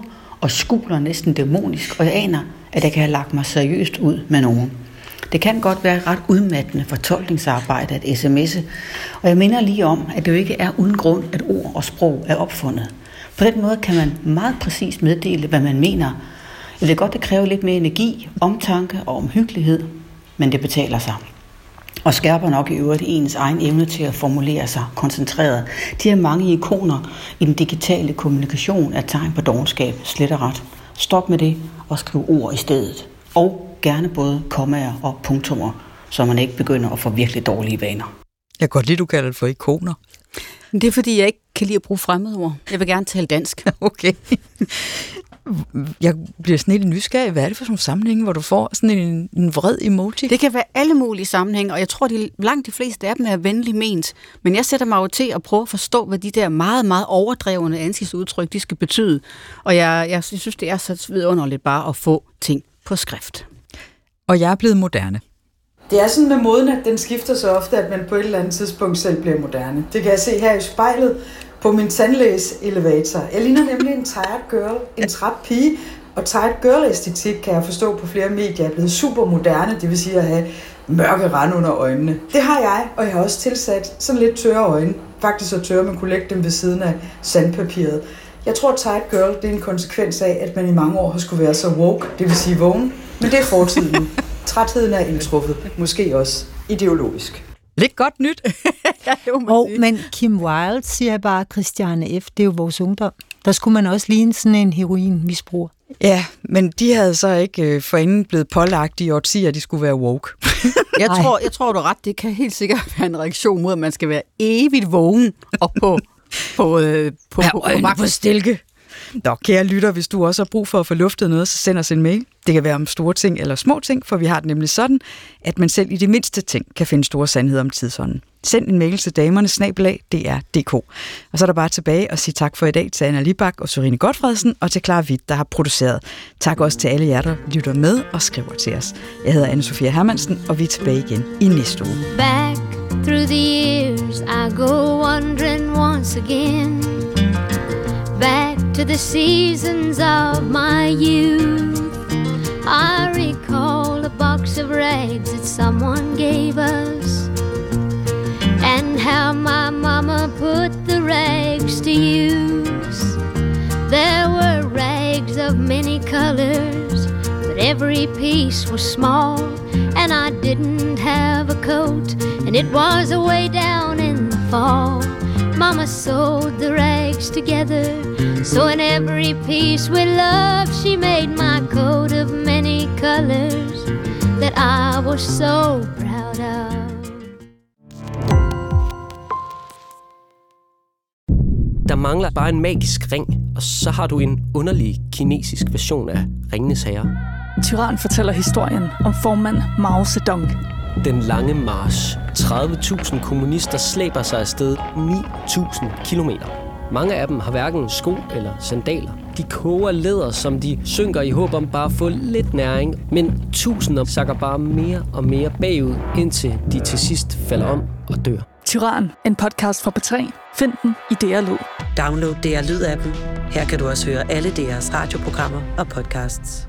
og skuler næsten dæmonisk, og jeg aner, at jeg kan have lagt mig seriøst ud med nogen. Det kan godt være ret udmattende fortolkningsarbejde at sms'e, og jeg minder lige om, at det jo ikke er uden grund, at ord og sprog er opfundet. På den måde kan man meget præcist meddele, hvad man mener. Jeg ved godt, det kræver lidt mere energi, omtanke og omhyggelighed, men det betaler sig. Og skærper nok i øvrigt ens egen evne til at formulere sig koncentreret. De her mange ikoner i den digitale kommunikation er tegn på dovenskab, slet og ret. Stop med det og skriv ord i stedet. Og gerne både kommaer og punktummer, så man ikke begynder at få virkelig dårlige vaner.
Jeg kan godt lide, du kalder det for ikoner.
Det er fordi, jeg ikke kan lide at bruge fremmedord. Jeg vil gerne tale dansk.
Okay. Jeg bliver sådan lidt nysgerrig. Hvad er det for sådan en sammenhæng, hvor du får sådan en, en vred emoji?
Det kan være alle mulige sammenhænge, og jeg tror, at langt de fleste af dem er venligt ment. Men jeg sætter mig jo til at prøve at forstå, hvad de der meget, meget overdrevne ansigtsudtryk, de skal betyde. Og jeg, jeg synes, det er så vidunderligt bare at få ting på skrift.
Og jeg er blevet moderne.
Det er sådan med moden, at den skifter så ofte, at man på et eller andet tidspunkt selv bliver moderne. Det kan jeg se her i spejlet på min tandlæs-elevator. Jeg ligner nemlig en tired girl, en træt pige, og tired girl-æstetik kan jeg forstå på flere medier er blevet super moderne, det vil sige at have mørke rand under øjnene. Det har jeg, og jeg har også tilsat sådan lidt tørre øjne. Faktisk så tørre, man kunne lægge dem ved siden af sandpapiret. Jeg tror, tired girl det er en konsekvens af, at man i mange år har skulle være så woke, det vil sige vågen, men det er fortiden nu. Trætheden er indtruffet, måske også ideologisk.
Lidt godt nyt.
Ja, og, men Kim Wilde siger bare, Christiane F., det er jo vores ungdom. Der skulle man også ligne sådan en heroinmisbruger.
Ja, men de havde så ikke øh, forinden blevet pålagt i årtier, at de skulle være woke.
jeg, tror, jeg tror, du er ret. Det kan helt sikkert være en reaktion mod, at man skal være evigt vågen og på, på, øh, på, på, på,
på stilke. Nå, kære lytter, hvis du også har brug for at få luftet noget, så send os en mail. Det kan være om store ting eller små ting, for vi har det nemlig sådan, at man selv i de mindste ting kan finde store sandheder om tidsånden. Send en mail til damerne snabel-a d r punktum d k. Og så er der bare tilbage og sige tak for i dag til Anna Libak og Sørine Godfredsen og til Clara Witt, der har produceret. Tak også til alle jer, der lytter med og skriver til os. Jeg hedder Anne-Sophia Hermansen, og vi er tilbage igen i næste uge.
Back through the years I go wandering once again. Back to the seasons of my youth. I recall a box of rags that someone gave us, and how my mama put the rags to use. There were rags of many colors, but every piece was small, and I didn't have a coat, and it was away down in the fall. Mama sewed the rags together, so in every piece with love she made my coat of many colors that I was so proud of.
Der mangler bare en magisk ring, og så har du en underlig kinesisk version af Ringenes Herre.
Tyran fortæller historien om formand Mao Zedong.
Den lange march. tredive tusind kommunister slæber sig afsted ni tusind kilometer. Mange af dem har hverken sko eller sandaler. De koger læder, som de synker i håb om bare at få lidt næring, men tusinder sakker bare mere og mere bagud, indtil de til sidst falder om og dør.
Tyran, en podcast fra P tre. Find den i D R Lyd.
Download D R Lyd-appen. Her kan du også høre alle D R's radioprogrammer og podcasts.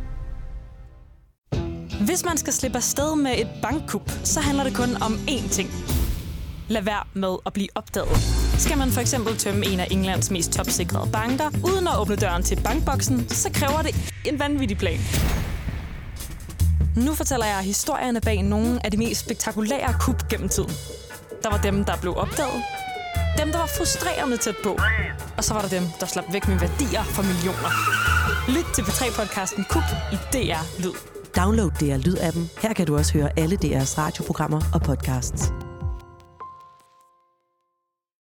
Hvis man skal slippe afsted med et bankkup, så handler det kun om én ting. Lad være med at blive opdaget. Skal man for eksempel tømme en af Englands mest topsikrede banker, uden at åbne døren til bankboksen, så kræver det en vanvittig plan. Nu fortæller jeg historierne bag nogle af de mest spektakulære kup gennem tiden. Der var dem, der blev opdaget. Dem, der var frustrerende tæt på. Og så var der dem, der slap væk med værdier for millioner. Lyt til P tre-podcasten Kup i D R Lyd.
Download D R Lyd-appen. Her kan du også høre alle D R's radioprogrammer og podcasts.